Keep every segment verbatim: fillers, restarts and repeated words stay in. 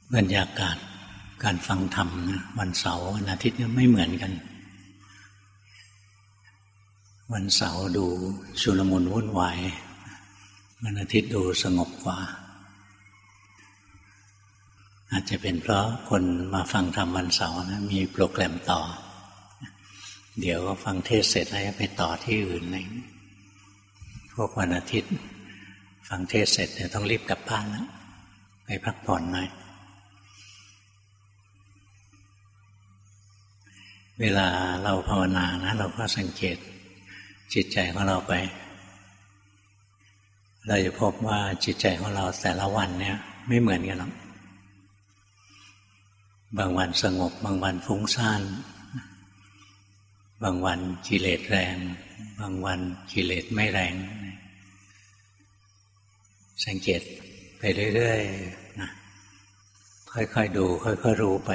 บรรยากาศการฟังธรรมนะวันเสาร์วันอาทิตย์เนี่ยไม่เหมือนกันวันเสาร์ดูชุลมุนวุ่นวายวันอาทิตย์ดูสงบกว่าอาจจะเป็นเพราะคนมาฟังธรรมวันเสาร์นะมีโปรแกรมต่อเดี๋ยวก็ฟังเทศเสร็จแล้วไปต่อที่อื่นอะไรพวกวันอาทิตย์ฟังเทศเสร็จเดี๋ยวต้องรีบกลับบ้านแล้วไปพักผ่อนหน่อยเวลาเราภาวนานะเราก็สังเกตจิตใจของเราไปเราจะพบว่าจิตใจของเราแต่ละวันเนี่ยไม่เหมือนกันหรอกบางวันสงบบางวันฟุ้งซ่านบางวันกิเลสแรงบางวันกิเลสไม่แรงสังเกตไปเรื่อยๆนะค่อยๆดูค่อยๆรู้ไป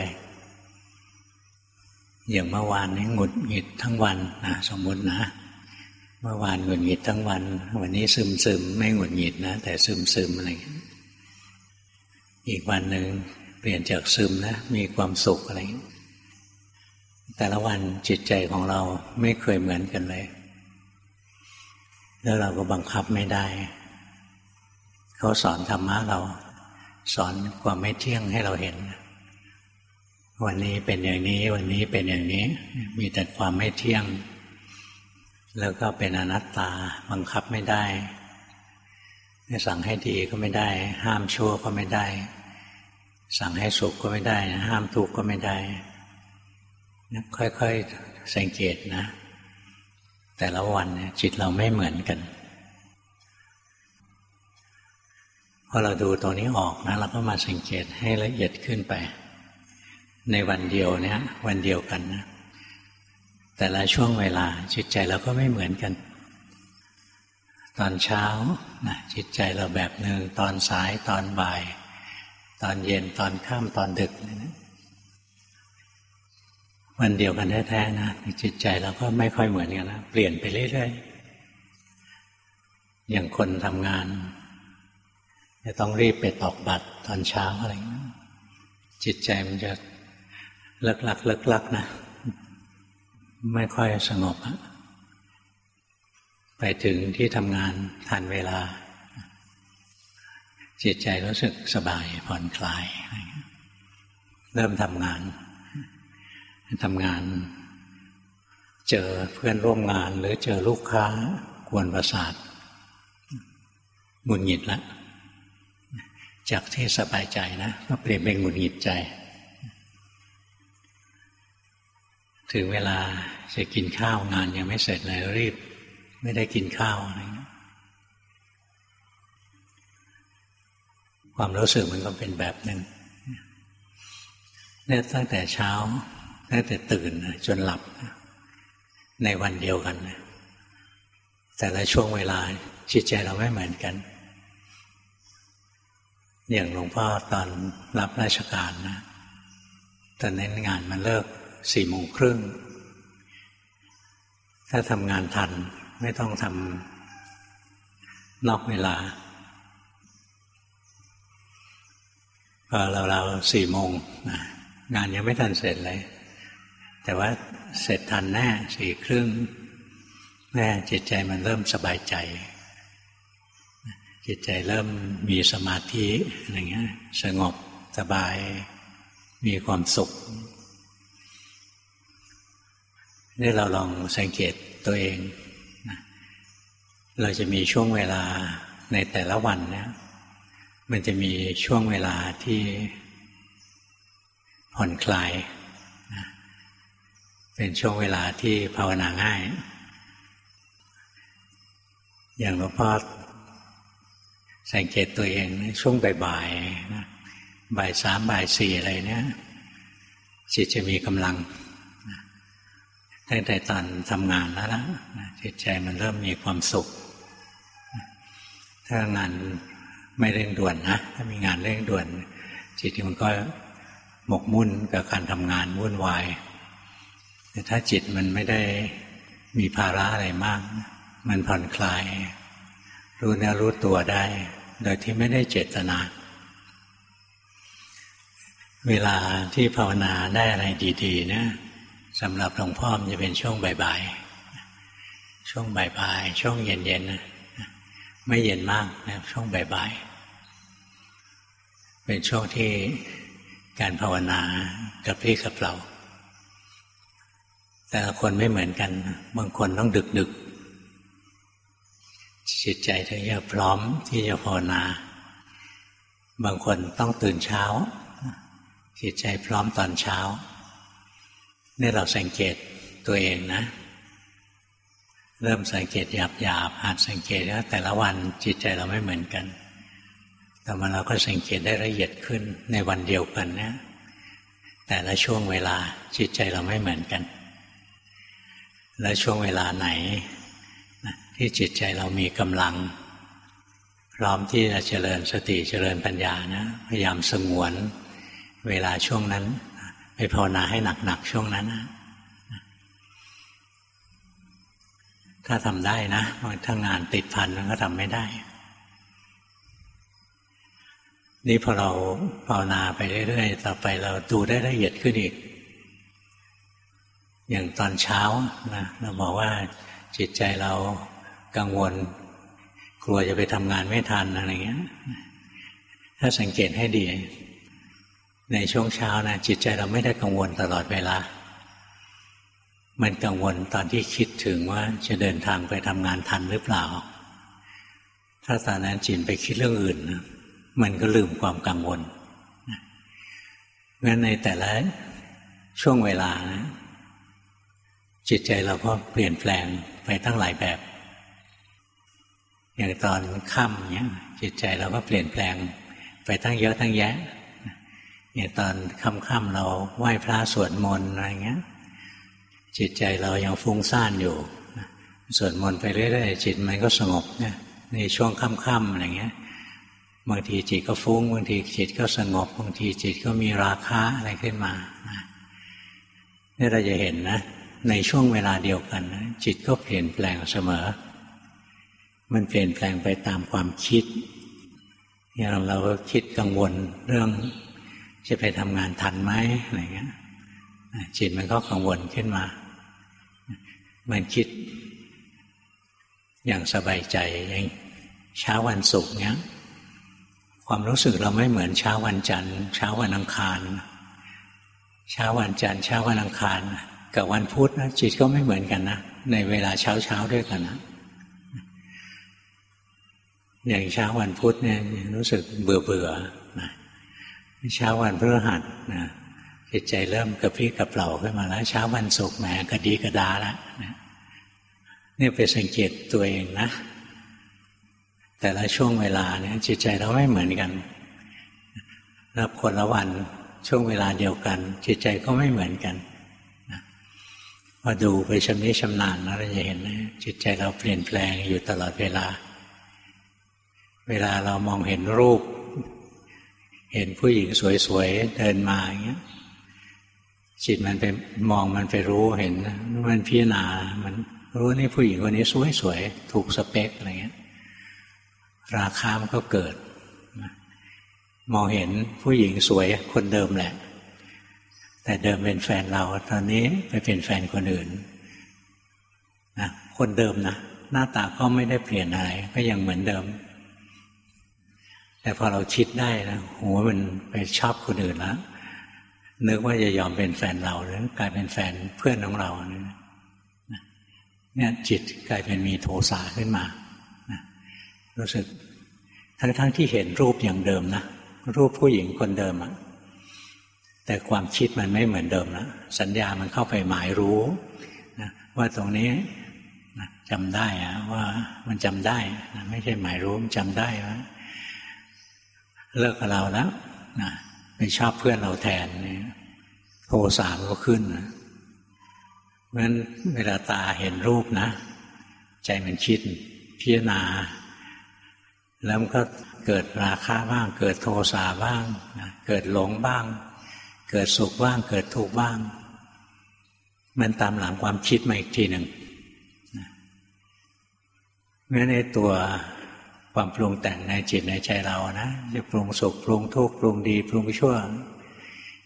อย่างเมื่อวานนี้หงุดหงิดทั้งวันนะสมมุตินะเมื่อวานหงุดหงิดทั้งวันวันนี้ซึมๆไม่หงุดหงิดนะแต่ซึมๆอะไรอย่างนี้อีกวันหนึ่งเปลี่ยนจากซึมนะมีความสุขอะไรอย่างนี้แต่ละวันจิตใจของเราไม่เคยเหมือนกันเลยแล้วเราก็บังคับไม่ได้เขาสอนธรรมะเราสอนความไม่เที่ยงให้เราเห็นวันนี้เป็นอย่างนี้วันนี้เป็นอย่างนี้มีแต่ความไม่เที่ยงแล้วก็เป็นอนัตตาบังคับไม่ได้จะสั่งให้ดีก็ไม่ได้ห้ามชั่วก็ไม่ได้สั่งให้สุขก็ไม่ได้ห้ามทุกข์ก็ไม่ได้ค่อยๆสังเกตนะแต่ละวันจิตเราไม่เหมือนกันพอเราดูตัวนี้ออกนะเราก็มาสังเกตให้ละเอียดขึ้นไปในวันเดียวเนี่ยวันเดียวกันนะแต่ละช่วงเวลาจิตใจเราก็ไม่เหมือนกันตอนเช้านะจิตใจเราแบบหนึ่งตอนสายตอนบ่ายตอนเย็นตอนค่ำตอนดึกนะวันเดียวกันแท้ๆนะจิตใจเราก็ไม่ค่อยเหมือนกันนะเปลี่ยนไปเรื่อยๆอย่างคนทำงานจะต้องรีบไปตอกบัตรตอนเช้าอะไรอย่างนี้จิตใจมันจะเลิกลักเลิกลักนะไม่ค่อยสงบไปถึงที่ทำงานทันเวลาจิตใจรู้สึกสบายผ่อนคลายเริ่มทำงานทำงานเจอเพื่อนร่วมงานหรือเจอลูกค้ากวนประสาทหงุดหงิดแล้วจากที่สบายใจนะก็เปลี่ยนเป็นหงุดหงิดใจถึงเวลาจะกินข้าวงานยังไม่เสร็จเลยรีบไม่ได้กินข้าวอะไรเงี้ยความรู้สึกมันก็เป็นแบบหนึ่งเนี่ยตั้งแต่เช้าตั้งแต่ตื่นจนหลับในวันเดียวกันแต่ละช่วงเวลาจิตใจเราไม่เหมือนกันอย่างหลวงพ่อตอนรับราชการนะตอนนั้นงานมันเลิกสี่โมงครึ่งถ้าทำงานทันไม่ต้องทำนอกเวลาพอเราเราสี่โมงนะงานยังไม่ทันเสร็จเลยแต่ว่าเสร็จทันแน่สี่ครึ่งแน่จิตใจมันเริ่มสบายใจจิตใจเริ่มมีสมาธิอะไรเงี้ยสงบสบายมีความสุขนี่เราลองสังเกตตัวเองนะเราจะมีช่วงเวลาในแต่ละวันเนี่ยมันจะมีช่วงเวลาที่ผ่อนคลายนะเป็นช่วงเวลาที่ภาวนาง่ายอย่างหลวงพ่อสังเกตตัวเองช่วงบ่ายๆนะบ่ายสามบ่ายสี่อะไรเนี่ยจิตจะมีกำลังตั้งแต่ตอนทำงานแล้วล่ะจิตใจมันเริ่มมีความสุขถ้างานไม่เร่งด่วนนะถ้ามีงานเร่งด่วนจิตมันก็หมกมุ่นกับการทำงานวุ่นวายแต่ถ้าจิตมันไม่ได้มีภาระอะไรมากมันผ่อนคลายรู้เนื้อรู้ตัวได้โดยที่ไม่ได้เจตนาเวลาที่ภาวนาได้อะไรดีๆนะสำหรับหลวงพ่อมันจะเป็นช่วงบ่ายๆช่วงบ่ายๆช่วงเย็นๆนะไม่เย็นมากนะช่วงบ่ายๆเป็นช่วงที่การภาวนากับพี่กับเราแต่ละคนไม่เหมือนกันบางคนต้องดึกๆจิตใจถึงจะพร้อมที่จะภาวนาบางคนต้องตื่นเช้าจิตใจพร้อมตอนเช้านี่เราสังเกตตัวเองนะเริ่มสังเกตหยาบๆหัดสังเกตว่าแต่ละวันจิตใจเราไม่เหมือนกันแต่มาเราก็สังเกตได้ละเอียดขึ้นในวันเดียวกันนะแต่ละช่วงเวลาจิตใจเราไม่เหมือนกันและช่วงเวลาไหนที่จิตใจเรามีกำลังพร้อมที่จะเจริญสติเจริญปัญญานะพยายามสงวนเวลาช่วงนั้นไปภาวนาให้หนักๆช่วงนั้นนะถ้าทำได้นะถ้างานติดพันมันก็ทำไม่ได้นี่พอเราภาวนาไปเรื่อยๆต่อไปเราดูได้ละเอียดขึ้นอีกอย่างตอนเช้านะเราบอกว่าจิตใจเรากังวลกลัวจะไปทำงานไม่ทันอะไรเงี้ยถ้าสังเกตให้ดีในช่วงเช้านะจิตใจเราไม่ได้กังวลตลอดเวลามันกังวลตอนที่คิดถึงว่าจะเดินทางไปทำงานทันหรือเปล่าถ้าตอนนั้นจิตไปคิดเรื่องอื่นนะมันก็ลืมความกังวลงั้นในแต่ละช่วงเวลานะจิตใจเราก็เปลี่ยนแปลงไปตั้งหลายแบบอย่างตอนค่ำเนี้ยจิตใจเราก็เปลี่ยนแปลงไปตั้งเยอะตั้งแยะอย่างตอนค่ำๆเราไหว้พระสวดมนต์อะไรเงี้ยจิตใจเรายังฟุ้งซ่านอยู่สวดมนต์ไปเรื่อยๆจิตมันก็สงบเนี่ยในช่วงค่ำๆอะไรเงี้ยบางทีจิตก็ฟุ้งบางทีจิตก็สงบบางทีจิตก็มีราคะอะไรขึ้นมานี่เราจะเห็นนะในช่วงเวลาเดียวกันนะจิตก็เปลี่ยนแปลงเสมอมันเปลี่ยนแปลงไปตามความคิดอย่างเราก็คิดกังวลเรื่องจะไปทำงานทันไหมอะไรเงี้ยจิตมันก็กังวลขึ้นมามันคิดอย่างสบายใจอย่างเช้าวันศุกร์เนี้ยความรู้สึกเราไม่เหมือนเช้าวันจันทร์เช้าวันอังคารเช้าวันจันทร์เช้าวันอังคารกับวันพุธนะจิตก็ไม่เหมือนกันนะในเวลาเช้าเช้าด้วยกันนะอย่างเช้าวันพุธเนี่ยรู้สึกเบื่อเบื่อนะเช้าวันพฤหัสนะจิตใจเริ่มกระพริบกระเปร่าขึ้นมาแล้วเช้าวันศุกร์แหมกระดีกระดาแล้วเนี่ยไปสังเกตตัวเองนะแต่ละช่วงเวลาเนี่ยจิตใจเราไม่เหมือนกันแล้วคนละวันช่วงเวลาเดียวกันจิตใจก็ไม่เหมือนกันพอดูไปชำนิชำนาญเราจะเห็นนะจิตใจเราเปลี่ยนแปลงอยู่ตลอดเวลาเวลาเรามองเห็นรูปเห็นผู้หญิงสวยๆเดินมาอย่างเงี้ยจิตมันไปมองมันไปรู้เห็นมันพิจารณามันรู้นี่ผู้หญิงคนนี้สวยๆถูกสเปคอะไรเงี้ยราคามันก็เกิดมองเห็นผู้หญิงสวยคนเดิมแหละแต่เดิมเป็นแฟนเราตอนนี้ไปเป็นแฟนคนอื่นนะคนเดิมนะหน้าตาก็ไม่ได้เปลี่ยนอะไรก็ยังเหมือนเดิมแต่พอเราคิดได้นะโหมันไปชอบคนอื่นแล้วนึกว่าจะยอมเป็นแฟนเราหรือกลายเป็นแฟนเพื่อนของเราเนี่ยจิตกลายเป็นมีโทสะขึ้นมารู้สึกทั้งๆที่เห็นรูปอย่างเดิมนะรูปผู้หญิงคนเดิมอะแต่ความคิดมันไม่เหมือนเดิมนะสัญญามันเข้าไปหมายรู้นะว่าตรงนี้นะจำได้อะว่ามันจำได้นะไม่ใช่หมายรู้มันจำได้ว่าเลิกกับเราแล้วนะไปชอบเพื่อนเราแทนนี่โทสะก็ขึ้นนะเพราะฉะนั้นเวลาตาเห็นรูปนะใจมันคิดพิจารณาแล้วมันก็เกิดราคะบ้างเกิดโทสะบ้างนะเกิดหลงบ้างเกิดสุขบ้างเกิดทุกข์บ้างมันตามหลังความคิดมาอีกทีหนึ่งนะเพราะฉะนั้นในตัวความปรุงแต่งในจิตในใจเรานะจะปรุงสุขปรุงทุกข์ปรุงดีปรุงชั่ว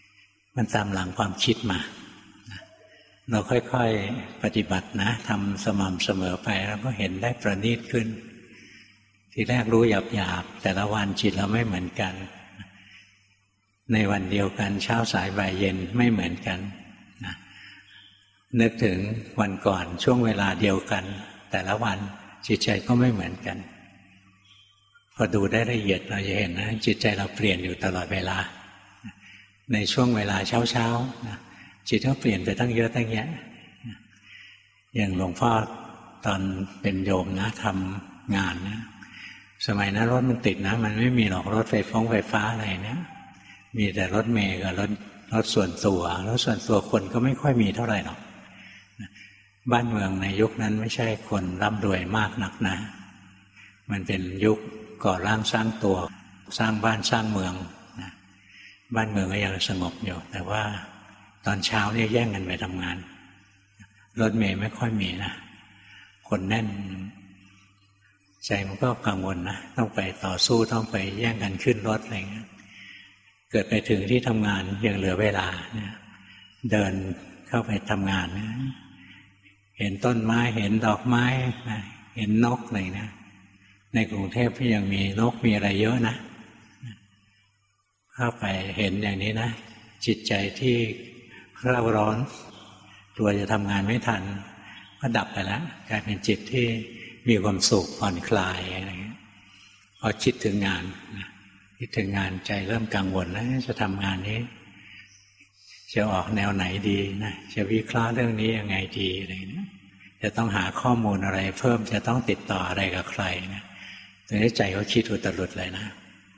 มันตามหลังความคิดมาเราค่อยๆปฏิบัตินะทำสม่ำเสมอไปแล้วก็เห็นได้ประณีตขึ้นทีแรกรู้หยาบๆแต่ละวันจิตเราไม่เหมือนกันในวันเดียวกันเช้าสายบ่ายเย็นไม่เหมือนกันนะนึกถึงวันก่อนช่วงเวลาเดียวกันแต่ละวันจิตใจก็ไม่เหมือนกันพอดูได้ละเอียดเราจะเห็นนะจิตใจเราเปลี่ยนอยู่ตลอดเวลาในช่วงเวลาเช้าๆนะจิตก็เปลี่ยนไปตั้งเยอะตั้งแยะอย่างหลวงพ่อตอนเป็นโยมนะทำงานนะสมัยนั้นรถมันติดนะมันไม่มีหรอกรถไฟฟ้าไฟฟ้าอะไรเนี่ยมีแต่รถเมล์กับรถรถส่วนตัวรถส่วนตัวคนก็ไม่ค่อยมีเท่าไหร่หรอกบ้านเมืองในยุคนั้นไม่ใช่คนร่ำรวยมากนักนะมันเป็นยุคก่อร่างสร้างตัวสร้างบ้านสร้างเมืองนะบ้านเมืองก็ยังสงบอยู่แต่ว่าตอนเช้าเนี่ยแย่งกันไปทำงานรถเมล์ไม่ค่อยมีนะคนแน่นใจมันก็กังวลนะต้องไปต่อสู้ต้องไปแย่งกันขึ้นรถอะไรเงี้ยเกิดไปถึงที่ทำงานยังเหลือเวลาเนี่ยเดินเข้าไปทำงานนะเห็นต้นไม้เห็นดอกไม้นะเห็นนกอะไรนะในกรุงเทพที่ยังมีนกมีอะไรเยอะนะเข้าไปเห็นอย่างนี้นะจิตใจที่เร่าร้อนกลัวจะทำงานไม่ทันก็ดับไปแล้วกลายเป็นจิตที่มีความสุขผ่อนคลายอะไรเงี้ยพอคิดถึงงานคิดถึงงานใจเริ่มกังวลแล้วจะทำงานนี้จะออกแนวไหนดีนะจะวิเคราะห์เรื่องนี้ยังไงดีอะไรเงี้ยจะต้องหาข้อมูลอะไรเพิ่มจะต้องติดต่ออะไรกับใครนะตอนนี้ใจเขาคิดอุตรุดเลยนะ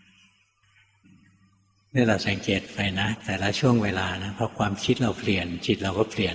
นี่เราสังเกตไปนะแต่ละช่วงเวลานะพอความคิดเราเปลี่ยนจิตเราก็เปลี่ยน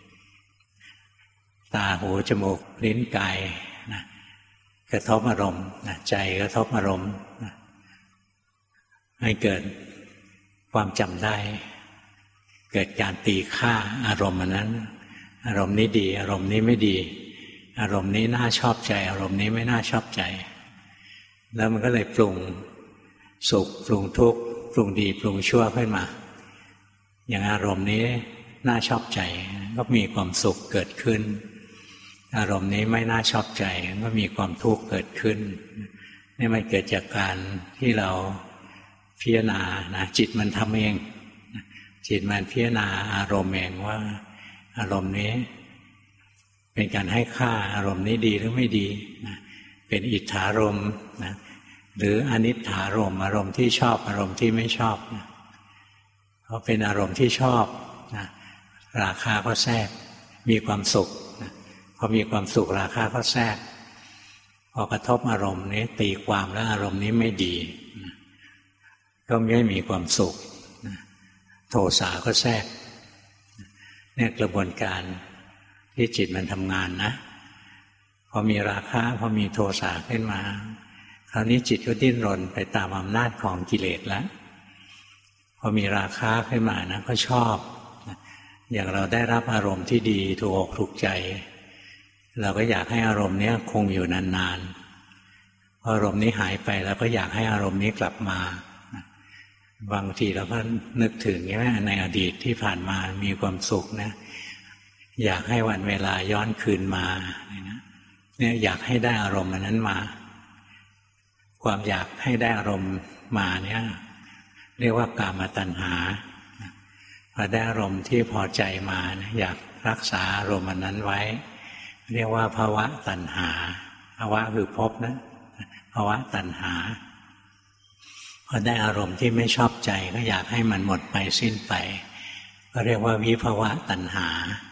ตาหูจมูกลิ้นกายนะกระทบอารมณ์นะใจกระทบอารมณ์นะให้เกิดความจำได้เกิดการตีค่าอารมณ์นั้นอารมณ์นี้ดีอารมณ์นี้ไม่ดีอารมณ์นี้น่าชอบใจอารมณ์นี้ไม่น่าชอบใจแล้วมันก็เลยปรุงสุขปรุงทุกข์ปรุงดีปรุงชั่วขึ้นมาอย่างอารมณ์นี้น่าชอบใจก็มีความสุขเกิดขึ้นอารมณ์นี้ไม่น่าชอบใจก็มีความทุกข์เกิดขึ้นนี่มันเกิดจากการที่เราพิจารณานะจิตมันทำเองจิตมันพิจารณาอารมณ์เองว่าอารมณ์นี้เป็นการให้ค่าอารมณ์นี้ดีหรือไม่ดีนะเป็นอิทธารมณ์นะหรืออนิถฐารมณ์อารมณ์ที่ชอบอารมณ์ที่ไม่ชอบนะเพราะเป็นอารมณ์ที่ชอบนะราคะก็แทรกมีความสุขนะพอมีความสุขราคะก็แทรกพอกระทบอารมณ์นี้ตีความแล้วอารมณ์นี้ไม่ดีนะก็ไม่มีความสุขนะโทสะก็แทรกเนี่ยกระบวนการที่จิตมันทำงานนะพอมีราคะพอมีโทสะขึ้นมาคราวนี้จิตก็ดิ้นรนไปตามอำนาจของกิเลสแล้วพอมีราคะขึ้นมานะก็ชอบอย่างเราได้รับอารมณ์ที่ดีถูกอกถูกใจเราก็อยากให้อารมณ์นี้คงอยู่นานๆพออารมณ์นี้หายไปเราก็อยากให้อารมณ์นี้กลับมาบางทีเราก็นึกถึงว่าในอดีตที่ผ่านมามีความสุขนะอยากให้วันเวลาย้อนคืนมาเนี่ยอยากให้ได้อารมณ์นั้นมาความอยากให้ได้อารมณ์มาเนี่ยเรียกว่ากามตัณหาพอได้อารมณ์ที่พอใจมาอยากรักษาอารมณ์นั้นไว้เรียกว่าภวะตัณหาภวะคือภพนะภวะตัณหาพอได้อารมณ์ที่ไม่ชอบใจก็อยากให้มันหมดไปสิ้นไปก็เรียกว่าวิภวะตัณหา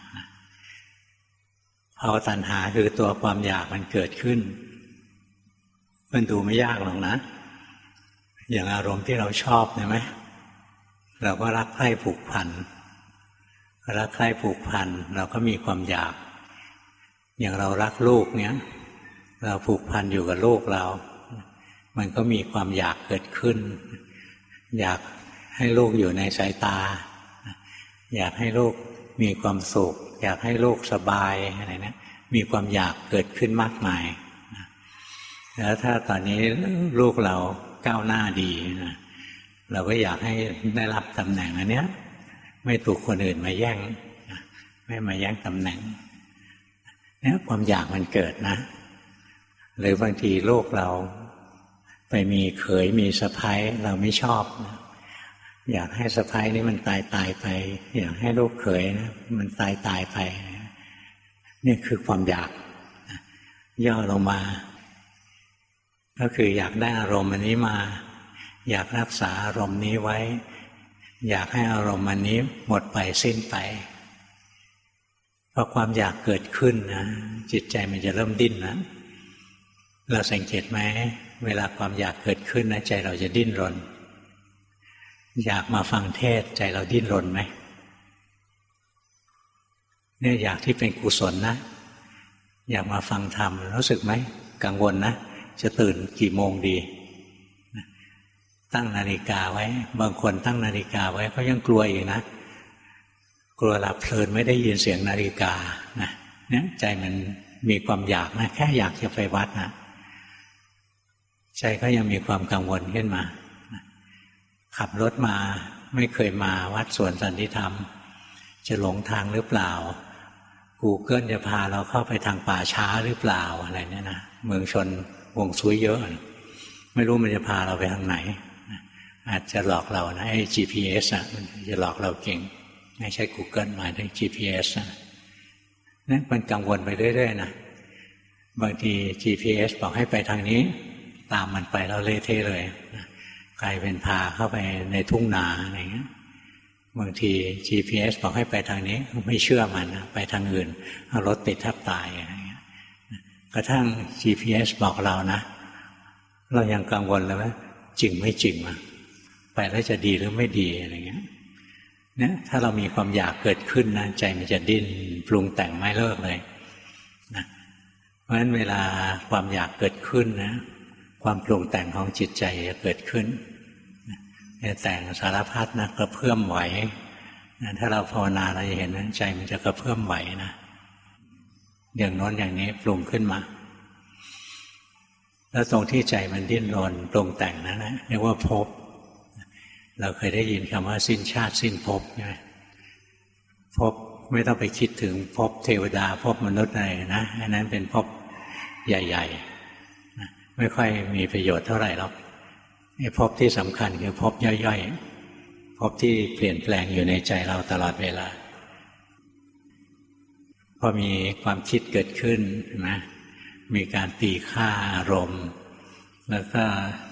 ภวะตัณหาคือตัวความอยากมันเกิดขึ้นมันดูไม่ยากหรอกนะอย่างอารมณ์ที่เราชอบใช่ไหมเราก็รักใคร่ผูกพันรักใคร่ผูกพันเราก็มีความอยากอย่างเรารักลูกเนี้ยเราผูกพันอยู่กับลูกเรามันก็มีความอยากเกิดขึ้นอยากให้ลูกอยู่ในสายตาอยากให้ลูกมีความสุขอยากให้ลูกสบายอะไรนะมีความอยากเกิดขึ้นมากมายแล้วถ้าตอนนี้ลูกเราก้าวหน้าดีนะเราก็อยากให้ได้รับตำแหน่งอันเนี้ยไม่ถูกคนอื่นมาแย่งไม่มาแย่งตำแหน่งเนี่ยความอยากมันเกิดนะหรือบางทีลูกเราไปมีเขยมีสะใภ้เราไม่ชอบนะอยากให้สะใภ้นี่มันตายตายไปอยากให้ลูกเขยนะมันตายตายไปนี่คือความอยากย่อลงมาก็คืออยากได้อารมณ์อันนี้มาอยากรักษาอารมณ์นี้ไว้อยากให้อารมณ์อันนี้หมดไปสิ้นไปพอความอยากเกิดขึ้นนะจิตใจมันจะเริ่มดิ้นนะเราสังเกตไหมเวลาความอยากเกิดขึ้นนะใจเราจะดิ้นรนอยากมาฟังเทศใจเราดิ้นรนไหมเนี่ยอยากที่เป็นกุศลนะอยากมาฟังธรรมรู้สึกไหมกังวลนะจะตื่นกี่โมงดีตั้งนาฬิกาไว้บางคนตั้งนาฬิกาไว้ก็ยังกลัวอีกนะกลัวหลับเพลินไม่ได้ยินเสียงนาฬิกานะเนี่ยใจมันมีความอยากนะแค่อยากจะไปวัดนะใจก็ยังมีความกังวลขึ้นมาขับรถมาไม่เคยมาวัดสวนสันติธรรมจะหลงทางหรือเปล่า Google จะพาเราเข้าไปทางป่าช้าหรือเปล่าอะไรเนี่ยนะเมืองชนวงซุยเยอะไม่รู้มันจะพาเราไปทางไหนอาจจะหลอกเรานะไอ้ จี พี เอส อ่ะมันจะหลอกเราเก่งไม่ใช่ Google หมายถึง จี พี เอส อ่ะนั่นมันกังวลไปเรื่อยๆนะบางที จี พี เอส บอกให้ไปทางนี้ตามมันไปแล้วเละเทะเลยกลายเป็นพาเข้าไปในทุ่งนาอะไรเงี้ยบางที จี พี เอส บอกให้ไปทางนี้ไม่เชื่อมันนะไปทางอื่นเอารถติดแทบตายอะไรเงี้ยกระทั่ง จี พี เอส บอกเรานะเรายังกังวลเลยว่าจริงไม่จริงวะไปแล้วจะดีหรือไม่ดีอะไรเงี้ยเนี่ยถ้าเรามีความอยากเกิดขึ้นนะใจมันจะดิ้นปรุงแต่งไม่เลิกเลยนะเพราะฉะนั้นเวลาความอยากเกิดขึ้นนะความปรุงแต่งของจิตใจจะเกิดขึ้นจะแต่งสารพัดนะกระเพื่อมไหวนะถ้าเราภาวนาเราจะเห็นนะใจมันจะกระเพื่อมไหวนะอย่างโน้นอย่างนี้ปรุงขึ้นมาแล้วตรงที่ใจมันดิ้นรนปรุงแต่งนั้นนะเรียกว่าภพเราเคยได้ยินคำว่าสิ้นชาติสิ้นภพใช่ไหมภพไม่ต้องไปคิดถึงภพเทวดาภพมนุษย์อะไรนะอันนั้นเป็นภพใหญ่ๆนะไม่ค่อยมีประโยชน์เท่าไหร่หรอกไอ้ภพที่สำคัญคือภพย่อยๆภพที่เปลี่ยนแปลงอยู่ในใจเราตลอดเวลาพอมีความคิดเกิดขึ้นนะมีการตีค่าอารมณ์แล้วก็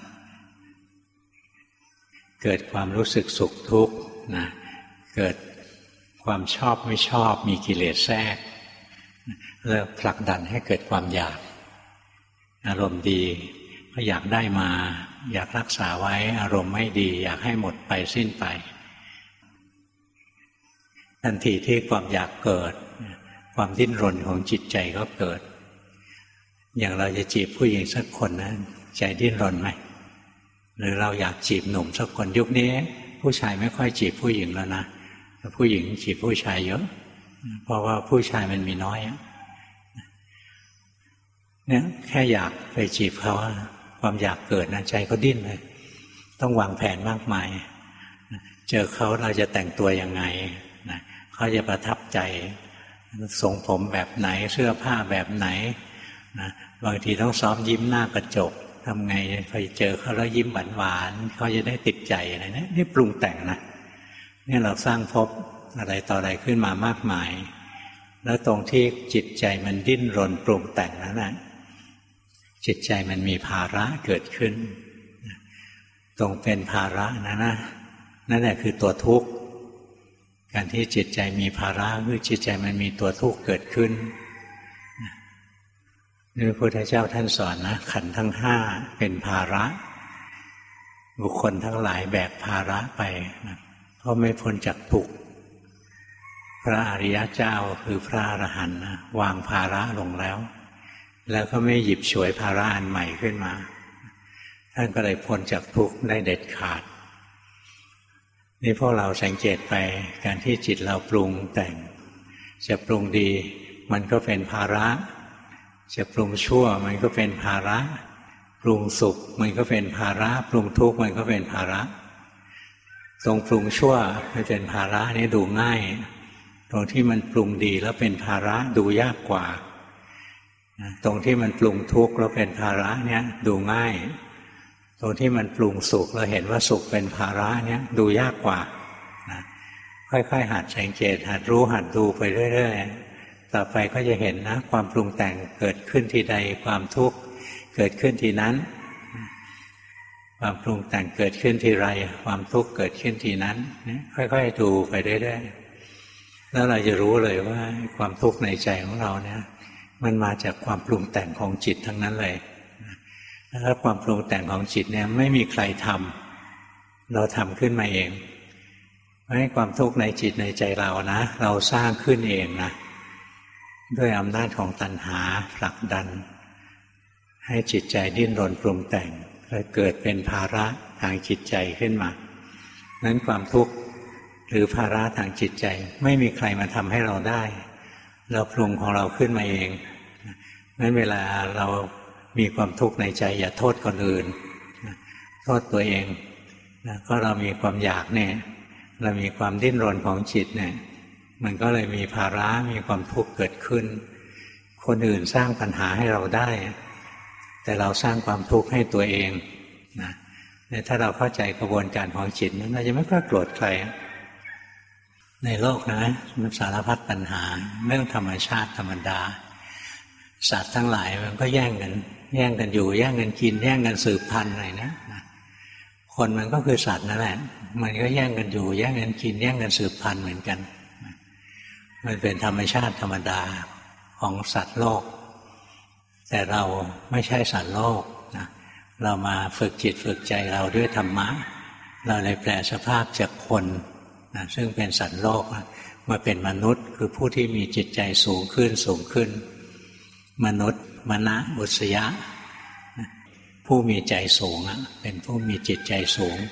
เกิดความรู้สึกสุขทุกข์นะเกิดความชอบไม่ชอบมีกิเลสแทรกแล้วผลักดันให้เกิดความอยากอารมณ์ดีก็อยากได้มาอยากรักษาไว้อารมณ์ไม่ดีอยากให้หมดไปสิ้นไปทันทีที่ความอยากเกิดความดิ้นรนของจิตใจก็เกิดอย่างเราจะจีบผู้หญิงสักคนนะใจดิ้นรนไหมหรือเราอยากจีบหนุ่มสักคนยุคนี้ผู้ชายไม่ค่อยจีบผู้หญิงแล้วนะแต่ผู้หญิงจีบผู้ชายเยอะเพราะว่าผู้ชายมันมีน้อยเนี่ยแค่อยากไปจีบเขาความอยากเกิดนะใจก็ดิ้นเลยต้องวางแผนมากมายเจอเขาเราจะแต่งตัวยังไงนะเขาจะประทับใจทรงผมแบบไหนเสื้อผ้าแบบไหนนะบางทีต้องซ้อมยิ้มหน้ากระจกทำไงพอเจอเขาแล้วยิ้มหวานๆเขาจะได้ติดใจอะไรเนี่ยนี่ปรุงแต่งนะนี่เราสร้างภพอะไรต่ออะไรขึ้นมามากมายแล้วตรงที่จิตใจมันดิ้นรนปรุงแต่งนั้นนะจิตใจมันมีภาระเกิดขึ้นตรงเป็นภาระนะนะนั่นแหละคือตัวทุกข์การที่จิตใจมีภาระคือจิตใจมันมีตัวทุกข์เกิดขึ้นพระพุทธเจ้าท่านสอนนะขันธ์ทั้งห้าเป็นภาระบุคคลทั้งหลายแบกภาระไปนะเพราะไม่พ้นจากทุกข์พระอริยเจ้าคือพระอรหันต์นะวางภาระลงแล้วแล้วก็ไม่หยิบฉวยภาระอันใหม่ขึ้นมาท่านก็เลยพ้นจากทุกข์ได้เด็ดขาดนี่พวกเราสังเกตไปการที่จิตเราปรุงแต่งจะปรุงดีมันก็เป็นภาระจะปรุงชั่วมันก็เป็นภาระปรุงสุขมันก็เป็นภาระปรุงทุกข์มันก็เป็นภาระตรงปรุงชั่วมันเป็นภาระนี่ดูง่ายตรงที่มันปรุงดีแล้วเป็นภาระดูยากกว่าตรงที่มันปรุงทุกข์แล้วเป็นภาระเนี่ยดูง่ายตรงที่มันปรุงสุขแล้วเห็นว่าสุขเป็นภาระเนี่ยดูยากกว่านะค่อยๆหัดสังเกตหัดรู้หัดดูไปเรื่อยๆต่อไปก็จะเห็นนะความปรุงแต่งเกิดขึ้นที่ใดความทุกข์เกิดขึ้นที่นั้นความปรุงแต่งเกิดขึ้นที่ไรความทุกข์เกิดขึ้นที่นั้นค่อยๆดูไปเรื่อยๆแล้วเราจะรู้เลยว่าความทุกข์ในใจของเราเนี่ยมันมาจากความปรุงแต่งของจิตทั้งนั้นเลยแล้วความปรุงแต่งของจิตเนี่ยไม่มีใครทำเราทำขึ้นมาเองเพราะฉะนั้นความทุกข์ในจิตในใจเรานะเราสร้างขึ้นเองนะด้วยอำนาจของตัณหาผลักดันให้จิตใจดิ้นรนปรุงแต่งและเกิดเป็นภาระทางจิตใจขึ้นมานั้นความทุกข์หรือภาระทางจิตใจไม่มีใครมาทำให้เราได้เราปรุงของเราขึ้นมาเองนั้นเวลาเรามีความทุกข์ในใจอย่าโทษคนอื่นโทษตัวเองก็เรามีความอยากเนี่ยเรามีความดิ้นรนของจิตเนี่ยมันก็เลยมีภาระมีความทุกข์เกิดขึ้นคนอื่นสร้างปัญหาให้เราได้แต่เราสร้างความทุกข์ให้ตัวเองนะถ้าเราเข้าใจกระบวนการของจิตนั้นเราจะไม่ค่อยโกรธใครในโลกนะมันสารพัดปัญหาเรื่องธรรมชาติธรรมดาสัตว์ทั้งหลายมันก็แย่งกันแย่งกันอยู่แย่งกันกินแย่งกันสืบพันธุ์อะไรนะคนมันก็คือสัตว์นั่นแหละมันก็แย่งกันอยู่แย่งกันกินแย่งกันสืบพันธุ์เหมือนกันมันเป็นธรรมชาติธรรมดาของสัตว์โลกแต่เราไม่ใช่สัตว์โลกนะเรามาฝึกจิตฝึกใจเราด้วยธรรมะเราเลยแปลสภาพจากคนนะซึ่งเป็นสัตว์โลกมาเป็นมนุษย์คือผู้ที่มีจิตใจสูงขึ้นสูงขึ้นมนุษย์มนะบุษยะผู้มีใจสูงเป็นผู้มีจิตใจสูง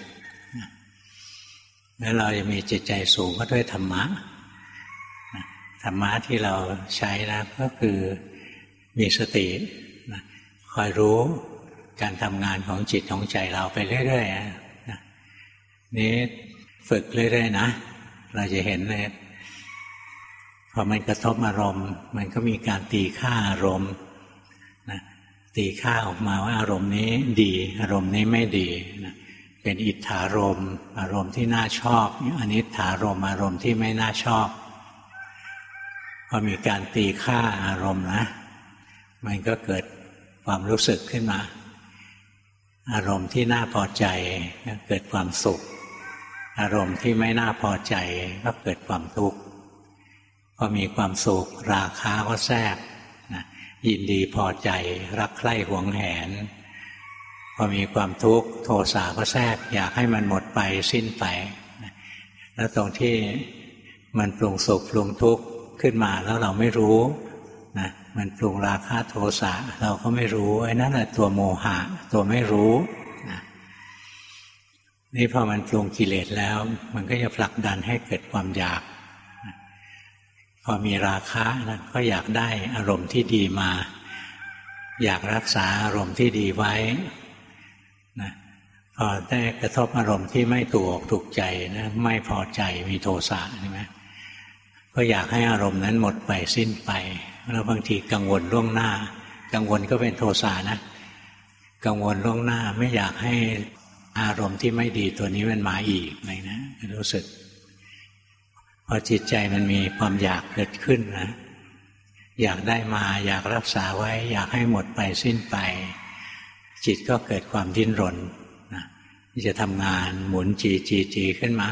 แล้วเราจะมีจิตใจสูงก็ด้วยธรรมะธรรมะที่เราใช้นะก็คือมีสตินะคอยรู้การทำงานของจิตของใจเราไปเรื่อยๆนะนี้ฝึกเรื่อยๆนะเราจะเห็นเลยพอมันกระทบอารมณ์มันก็มีการตีค่าอารมณ์นะตีค่าออกมาว่าอารมณ์นี้ดีอารมณ์นี้ไม่ดีนะเป็นอิทธารมณ์อารมณ์ที่น่าชอบอนิทธารมณ์อารมณ์ที่ไม่น่าชอบพอมีการตีค่าอารมณ์นะมันก็เกิดความรู้สึกขึ้นมาอารมณ์ที่น่าพอใจก็เกิดความสุขอารมณ์ที่ไม่น่าพอใจก็เกิดความทุกข์พอมีความสุขราคะก็แทรกนะยินดีพอใจรักใคร่หวงแหนพอมีความทุกข์โทสะก็แทรกอยากให้มันหมดไปสิ้นไปนะแล้วตรงที่มันปรุงสุขปรุงทุกข์ขึ้นมาแล้วเราไม่รู้นะมันปรุงราคะโทสะเราก็ไม่รู้ไอ้นั่นแหละตัวโมหะตัวไม่รู้นะนี่พอมันปรุงกิเลสแล้วมันก็จะผลักดันให้เกิดความอยากนะพอมีราคะนะก็อยากได้อารมณ์ที่ดีมาอยากรักษาอารมณ์ที่ดีไว้นะพอได้กระทบอารมณ์ที่ไม่ถูกอกถูกใจนะไม่พอใจมีโทสะใช่ไหมก็อยากให้อารมณ์นั้นหมดไปสิ้นไปแล้วบางทีกังวลล่วงหน้ากังวลก็เป็นโทสะนะกังวลล่วงหน้าไม่อยากให้อารมณ์ที่ไม่ดีตัวนี้มันมาอีกอะไรนะรู้สึกพอจิตใจมันมีความอยากเกิดขึ้นนะอยากได้มาอยากรักษาไว้อยากให้หมดไปสิ้นไปจิตก็เกิดความดิ้นรนนะจะทำงานหมุนจีจีจีขึ้นมา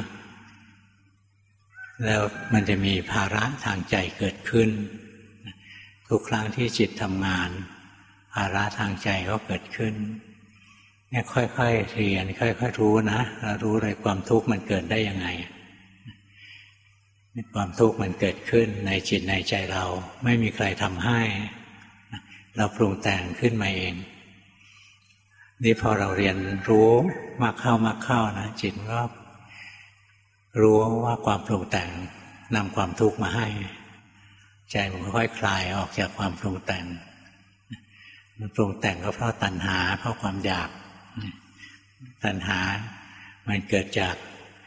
แล้วมันจะมีภาระทางใจเกิดขึ้นทุกครั้งที่จิตทำงานภาระทางใจก็เกิดขึ้นเนี่ยค่อยๆเรียนค่อยๆรู้นะเรารู้เลยความทุกข์มันเกิดได้ยังไงความทุกข์มันเกิดขึ้นในจิตในใจเราไม่มีใครทำให้เราปรุงแต่งขึ้นมาเองนี่พอเราเรียนรู้มากเข้ามากเข้านะจิตก็รู้ว่าความปรุงแต่งนำความทุกข์มาให้ใจมันค่อยๆคลายออกจากความปรุงแต่งมันปรุงแต่งก็เพราะตัณหาเพราะความอยากตัณหามันเกิดจาก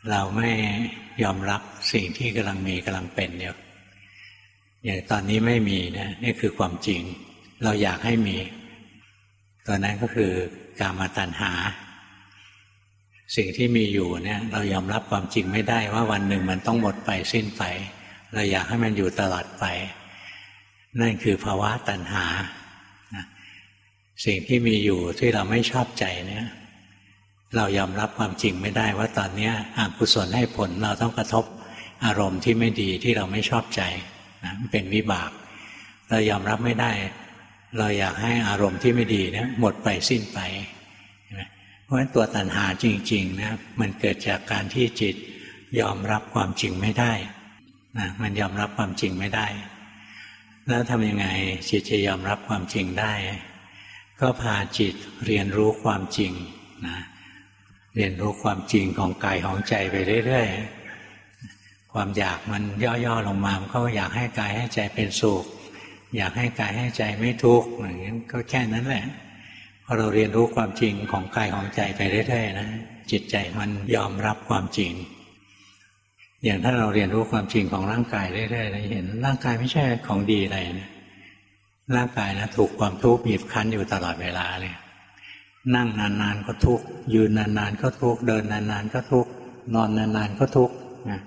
เราไม่ยอมรับสิ่งที่กำลังมีกำลังเป็นอยู่อย่างตอนนี้ไม่มีนะนี่คือความจริงเราอยากให้มีตัวนั้นก็คือกามตัณหาสิ่งที่มีอยู่เนี่ยเรายอมรับความจริงไม่ได้ว่าวันหนึ่งมันต้องหมดไปสิ้นไปเราอยากให้มันอยู่ตลอดไปนั่นคือภาวะตัณหาสิ่งที่มีอยู่ที่เราไม่ชอบใจเนี่ยเรายอมรับความจริงไม่ได้ว่าตอนนี้อกุศลให้ผลเราต้องกระทบอารมณ์ที่ไม่ดีที่เราไม่ชอบใจนะมันเป็นวิบากเรายอมรับไม่ได้เราอยากให้อารมณ์ที่ไม่ดีเนี่ยหมดไปสิ้นไปเพราะฉะนั้นตัวตัณหาจริงๆนะมันเกิดจากการที่จิตยอมรับความจริงไม่ได้นะมันยอมรับความจริงไม่ได้แล้วทำยังไงจิตจะยอมรับความจริงได้ก็พาจิตเรียนรู้ความจริงนะเรียนรู้ความจริงของกายของใจไปเรื่อยๆความอยากมันย่อๆลงมามันก็อยากให้กายให้ใจเป็นสุขอยากให้กายให้ใจไม่ทุกข์อย่างนี้ก็แค่นั้นแหละพอเราเรียนรู้ความจริงของกายของใจไปเรื่อยๆนะจิตใจมันยอมรับความจริงอย่างถ้าเราเรียนรู้ความจริงของร่างกายเรื่อยๆเราเห็นร่างกายไม่ใช่ของดีอะไรนะร่างกายนะถูกความทุกข์บีบคั้นอยู่ตลอดเวลาเลยนั่งนานๆก็ทุกข์ยืนนานๆก็ทุกข์เดินนานๆก็ทุกข์นอนนานๆก็ทุกข์นะ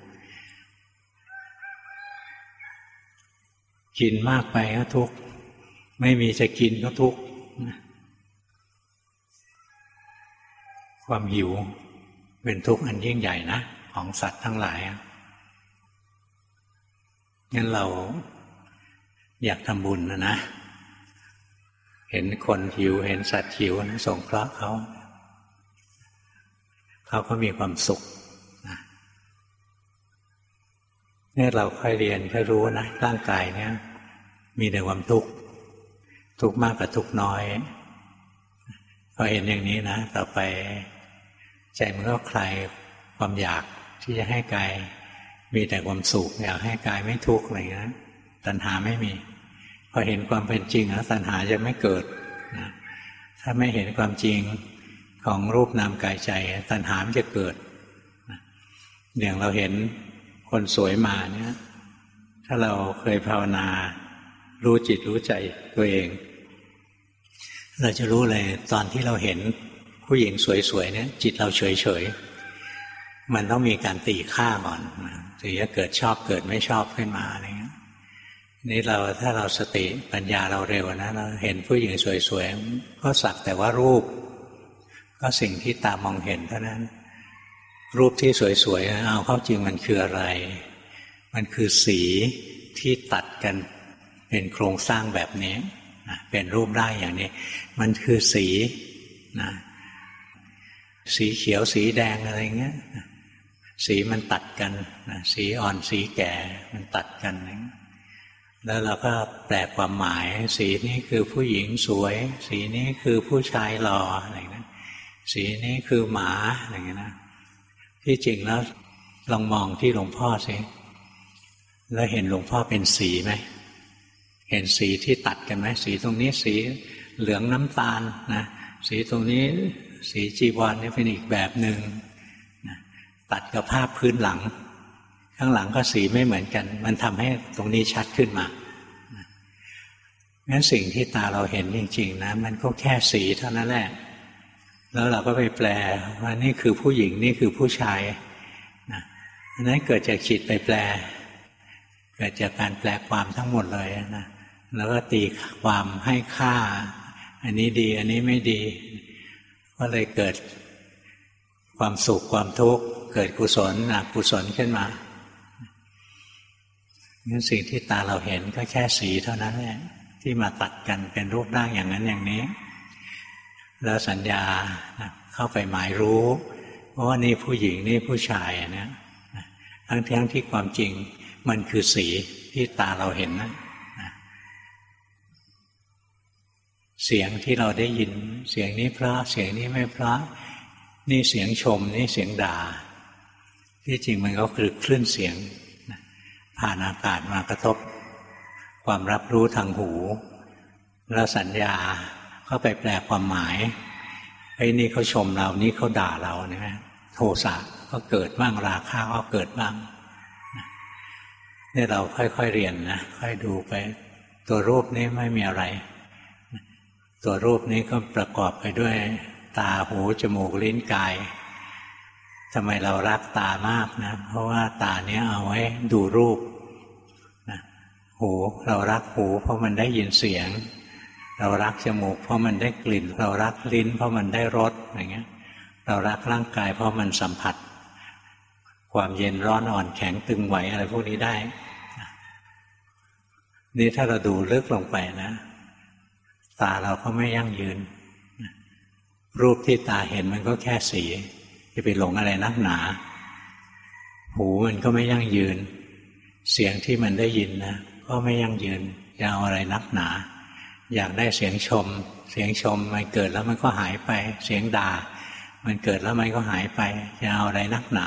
กินมากไปก็ทุกข์ไม่มีจะกินก็ทุกข์ความหิวเป็นทุกข์อันยิ่งใหญ่นะของสัตว์ทั้งหลายงั้นเราอยากทำบุญนะนะเห็นคนหิวเห็นสัตว์หิวนะสงเคราะห์เขาเขาก็มีความสุขนะนี่เราค่อยเรียนค่อยรู้นะร่างกายเนี่ยมีแต่ความทุกข์ทุกข์มากกับทุกข์น้อยพอเห็นอย่างนี้นะต่อไปใจมันก็คลายความอยากที่จะให้กายมีแต่ความสุขอยากให้กายไม่ทุกข์อะไรอย่างนั้นตัณหาไม่มีพอเห็นความเป็นจริงแล้วตัณหาจะไม่เกิดนะถ้าไม่เห็นความจริงของรูปนามกายใจตัณหามันจะเกิดนะอย่างเราเห็นคนสวยมาเนี่ยถ้าเราเคยภาวนารู้จิตรู้ใจตัวเองเราจะรู้เลยตอนที่เราเห็นผู้หญิงสวยๆเนี่ยจิตเราเฉยๆมันต้องมีการตีค่าก่อนถึงจะเกิดชอบเกิดไม่ชอบขึ้นมาอะไรเงี้ยนี่เราถ้าเราสติปัญญาเราเร็วนะเราเห็นผู้หญิงสวยๆก็สักแต่ว่ารูปก็สิ่งที่ตามองเห็นเท่านั้นรูปที่สวยๆเอาเข้าจริงมันคืออะไรมันคือสีที่ตัดกันเป็นโครงสร้างแบบนี้เป็นรูปร่างอย่างนี้มันคือสีนะสีเขียวสีแดงอะไรเงี้ยสีมันตัดกันนะสีอ่อนสีแก่มันตัดกันแล้วเราก็แปลความหมายสีนี้คือผู้หญิงสวยสีนี้คือผู้ชายหล่ออะไรเงี้ยสีนี้คือหมาอะไรเงี้ยนะที่จริงแล้วลองมองที่หลวงพ่อสิแล้วเห็นหลวงพ่อเป็นสีไหมเห็นสีที่ตัดกันไหมสีตรงนี้สีเหลืองน้ำตาลนะสีตรงนี้สีจีวรนี่เป็นอีกแบบหนึ่งนะตัดกับภาพพื้นหลังข้างหลังก็สีไม่เหมือนกันมันทำให้ตรงนี้ชัดขึ้นมางั้นสิ่งที่ตาเราเห็นจริงๆนะมันก็แค่สีเท่านั้นแหละแล้วเราก็ไปแปลว่านี่คือผู้หญิงนี่คือผู้ชายนะนั้นเกิดจากจิตไปแปลเกิดจากการแปลความทั้งหมดเลยนะแล้วก็ตีความให้ค่าอันนี้ดีอันนี้ไม่ดีก็เลยเกิดความสุขความทุกข์เกิดกุศลอกุศลขึ้นมางั้นสิ่งที่ตาเราเห็นก็แค่สีเท่านั้นแหละที่มาตัดกันเป็นรูปร่างอย่างนั้นอย่างนี้แล้วสัญญาเข้าไปหมายรู้ว่านี่ผู้หญิงนี่ผู้ชายนะทั้งทั้งที่ความจริงมันคือสีที่ตาเราเห็นนะเสียงที่เราได้ยินเสียงนี้เพราะเสียงนี้ไม่เพราะนี่เสียงชมนี่เสียงด่าที่จริงมันก็คือคลื่นเสียงผ่านอากาศมากระทบความรับรู้ทางหูแล้วสัญญาเข้าไปแปลความหมายไอ้นี่เขาชมเรานี่เขาด่าเราเนี่ยโทสะก็เกิดบ้างราคะก็เกิดบ้างนี่เราค่อยๆเรียนนะค่อยดูไปตัวรูปนี้ไม่มีอะไรตัวรูปนี้ก็ประกอบไปด้วยตาหูจมูกลิ้นกายทำไมเรารักตามากนะเพราะว่าตาเนี้ยเอาไว้ดูรูปนะหูเรารักหูเพราะมันได้ยินเสียงเรารักจมูกเพราะมันได้กลิ่นเรารักลิ้นเพราะมันได้รสอย่างเงี้ยเรารักร่างกายเพราะมันสัมผัสความเย็นร้อนอ่อนแข็งตึงไหวอะไรพวกนี้ได้นี่ถ้าเราดูลึกลงไปนะตาเราก็ไม่ยั่งยืนรูปที่ตาเห็นมันก็แค่สีจะไปหลงอะไรนักหนาหูมันก็ไม่ยั่งยืนเสียงที่มันได้ยินนะก็ไม่ยั่งยืนจะเอาอะไรนักหนาอยากได้เสียงชมเสียงชมมันเกิดแล้วมันก็หายไปเสียงด่ามันเกิดแล้วมันก็หายไปจะเอาอะไรนักหนา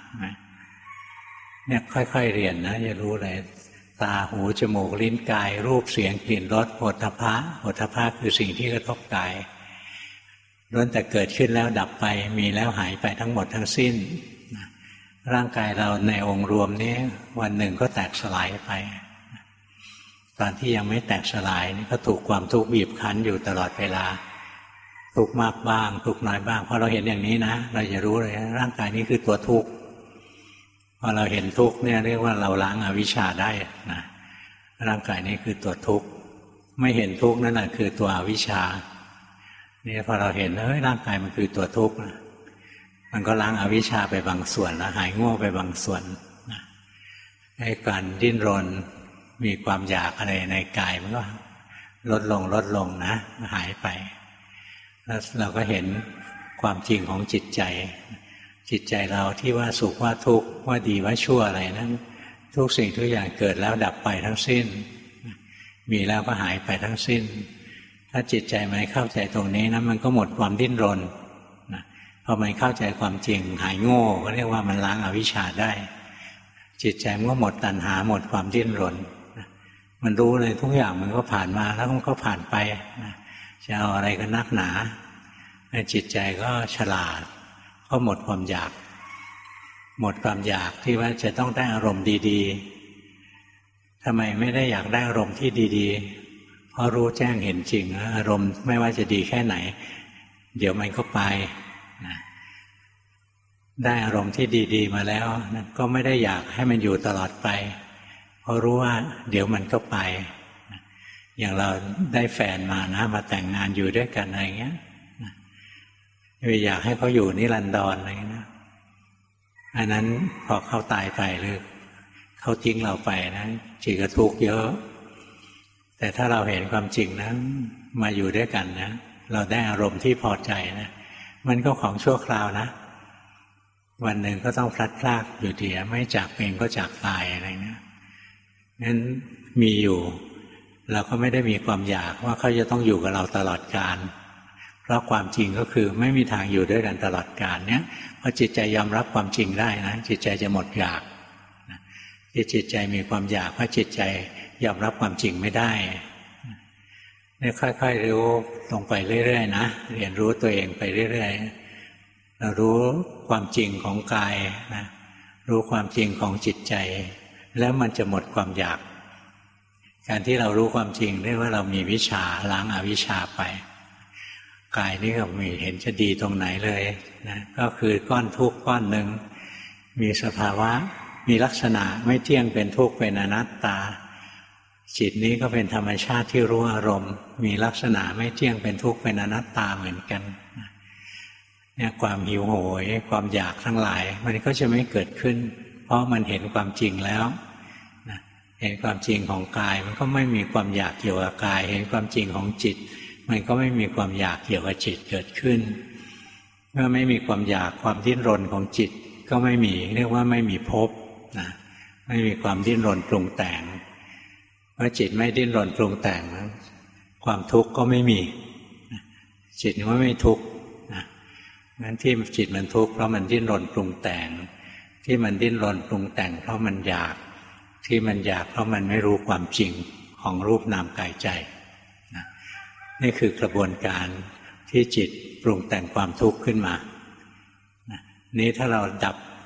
เนี่ยค่อยๆเรียนนะจะรู้เลยตาหูจมูกลิ้นกายรูปเสียงกลิ่นรสโผฏฐัพพะโผฏฐัพพะคือสิ่งที่กระทบกายล้วนแต่เกิดขึ้นแล้วดับไปมีแล้วหายไปทั้งหมดทั้งสิ้นร่างกายเราในองค์รวมนี้วันหนึ่งก็แตกสลายไปตอนที่ยังไม่แตกสลายนี่ก็ถูกความทุกข์บีบคั้นอยู่ตลอดเวลาทุกข์มากบ้างทุกข์น้อยบ้างพอเราเห็นอย่างนี้นะเราจะรู้เลยร่างกายนี้คือตัวทุกข์พอเราเห็นทุกข์เนี่ยเรียกว่าเราล้างอวิชชาได้นะร่างกายนี้คือตัวทุกข์ไม่เห็นทุกข์นั่นแหละคือตัวอวิชชานี่พอเราเห็นเฮ้ยร่างกายมันคือตัวทุกข์มันก็ล้างอวิชชาไปบางส่วนแล้วหายง่วงไปบางส่วนนะให้การดิ้นรนมีความอยากอะไรในกายมันก็ลดลงลดลงนะหายไปแล้วเราก็เห็นความจริงของจิตใจจิตใจเราที่ว่าสุขว่าทุกข์ว่าดีว่าชั่วอะไรนั้นทุกสิ่งทุกอย่างเกิดแล้วดับไปทั้งสิ้นมีแล้วก็หายไปทั้งสิ้นถ้าจิตใจมันเข้าใจตรงนี้นะมันก็หมดความดิ้นรนนะพอมันเข้าใจความจริงหายโง่ก็เรียกว่ามันล้างอวิชชาได้จิตใจมันก็หมดตัณหาหมดความดิ้นรนนะมันรู้เลยทุกอย่างมันก็ผ่านมาแล้วมันก็ผ่านไปนะจะเอาอะไรกันนักหนาจิตใจก็ฉลาดก็หมดความอยากหมดความอยากที่ว่าจะต้องได้อารมณ์ดีๆทำไมไม่ได้อยากได้อารมณ์ที่ดีๆเพราะรู้แจ้งเห็นจริงอารมณ์ไม่ว่าจะดีแค่ไหนเดี๋ยวมันก็ไปนะได้อารมณ์ที่ดีๆมาแล้วนะก็ไม่ได้อยากให้มันอยู่ตลอดไปเพราะรู้ว่าเดี๋ยวมันก็ไปนะอย่างเราได้แฟนมานะมาแต่งงานอยู่ด้วยกันอะไรเงี้ยไม่อยากให้เขาอยู่นิรันดรอะไรนะอันนั้นพอเขาตายไปหรือเขาทิ้งเราไปนะจิตก็ทุกข์เยอะแต่ถ้าเราเห็นความจริงนะมาอยู่ด้วยกันนะเราได้อารมณ์ที่พอใจนะมันก็ของชั่วคราวนะวันหนึ่งก็ต้องพลัดพรากอยู่ดีไม่จากเป็นก็จากตายอะไรเนี่ยงั้นมีอยู่เราก็ไม่ได้มีความอยากว่าเขาจะต้องอยู่กับเราตลอดกาลเพราะความจริงก็คือไม่มีทางอยู่ด้วยกันตลอดกาลเนี่ยพอจิตใจยอมรับความจริงได้นะจิตใจจะหมดอยากที่จิตใจมีความอยากเพราะจิตใจยอมรับความจริงไม่ได้นี่ค่อยๆรู้ลงไปเรื่อยๆนะเรียนรู้ตัวเองไปเรื่อยๆเรารู้ความจริงของกายนะรู้ความจริงของจิตใจแล้วมันจะหมดความอยากการที่เรารู้ความจริงเรียกว่าเรามีวิชาล้างอวิชชาไปกายนี่ก็มีเห็นจะดีตรงไหนเลยนะก็คือก้อนทุกข์ก้อนหนึ่งมีสภาวะมีลักษณะไม่เที่ยงเป็นทุกข์เป็นอนัตตาจิตนี้ก็เป็นธรรมชาติที่รู้อารมณ์มีลักษณะไม่เที่ยงเป็นทุกข์เป็นอนัตตาเหมือนกันเนี่ยความหิวโหยความอยากทั้งหลายมันก็จะไม่เกิดขึ้นเพราะมันเห็นความจริงแล้วนะเห็นความจริงของกายมันก็ไม่มีความอยากเกี่ยวกับกายเห็นความจริงของจิตมันก็ไม่มีความอยากเกี่ยวกับจิตเกิดขึ้นเมื่อไม่มีความอยากความดิ้นรนของจิตก็ไม่มีเรียกว่าไม่มีภพนะไม่มีความดิ้นรนปรุงแต่งเมื่อจิตไม่ดิ้นรนปรุงแต่งความทุกข์ก็ไม่มีจิตมันไม่ทุกข์นะงั้นที่จิตมันทุกข์เพราะมันดิ้นรนปรุงแต่งที่มันดิ้นรนปรุงแต่งเพราะมันอยากที่มันอยากเพราะมันไม่รู้ความจริงของรูปนามกายใจนะนี่คือกระบวนการที่จิตปรุงแต่งความทุกข์ขึ้นมานะนี้ถ้าเราดับ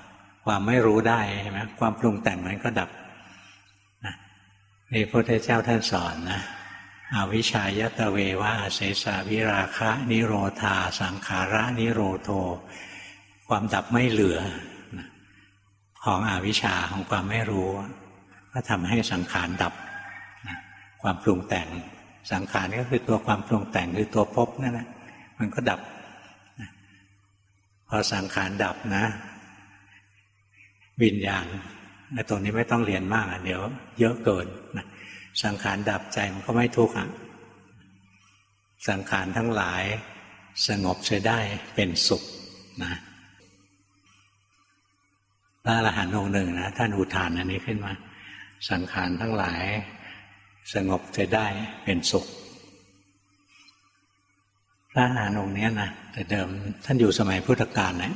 ความไม่รู้ได้ใช่ไหมความปรุงแต่งมันก็ดับนะนี่พระพุทธเจ้าท่านสอนนะอวิชชายตเววะเสสาวิราคะนิโรธาสังขาระนิโรโธความดับไม่เหลือของอวิชชาของความไม่รู้ก็ทำให้สังขารดับความปรุงแต่งสังขารก็คือตัวความปรุงแต่งคือตัวภพนั่นแหละมันก็ดับพอสังขารดับนะวิญญาณในตรงนี้ไม่ต้องเรียนมากอ่ะเดี๋ยวเยอะเกินนะสังขารดับใจมันก็ไม่ทุกข์อ่ะสังขารทั้งหลายสงบเสียได้เป็นสุขนะพระอรหันต์องค์หนึ่งนะท่านอุทานอันนี้ขึ้นมาสังขารทั้งหลายสงบเสียได้เป็นสุขพระอรหันต์องค์นี้นะแต่เดิมท่านอยู่สมัยพุทธกาลนะ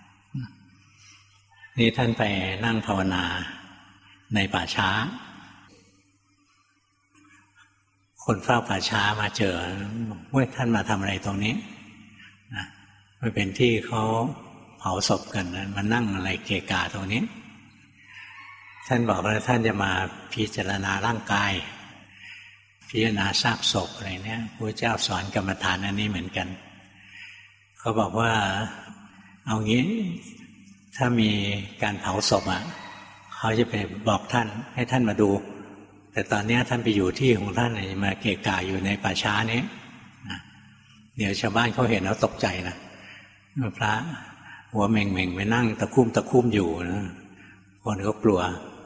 นี่ท่านไปนั่งภาวนาในป่าช้าคนเฝ้าป่าช้ามาเจอว่าท่านมาทำอะไรตรงนี้นะมันเป็นที่เขาเผาศพกันนะมานั่งอะไรเกะกะตรงนี้ท่านบอกว่าท่านจะมาพิจารณาร่างกายพิจารณาซากศพอะไรเนี่ยพระเจ้าสอนกรรมฐานอันนี้เหมือนกันเขาบอกว่าเอางี้ถ้ามีการเผาศพอ่ะเขาจะไปบอกท่านให้ท่านมาดูแต่ตอนนี้ท่านไปอยู่ที่ของท่านมาเกะกะอยู่ในป่าช้านี้นะเดี๋ยวชาวบ้านเขาเห็นแล้วตกใจนะพระหัวเม่งเม่งไปนั่งตะคุ่มตะคุ่มอยู่นะคนก็กลัว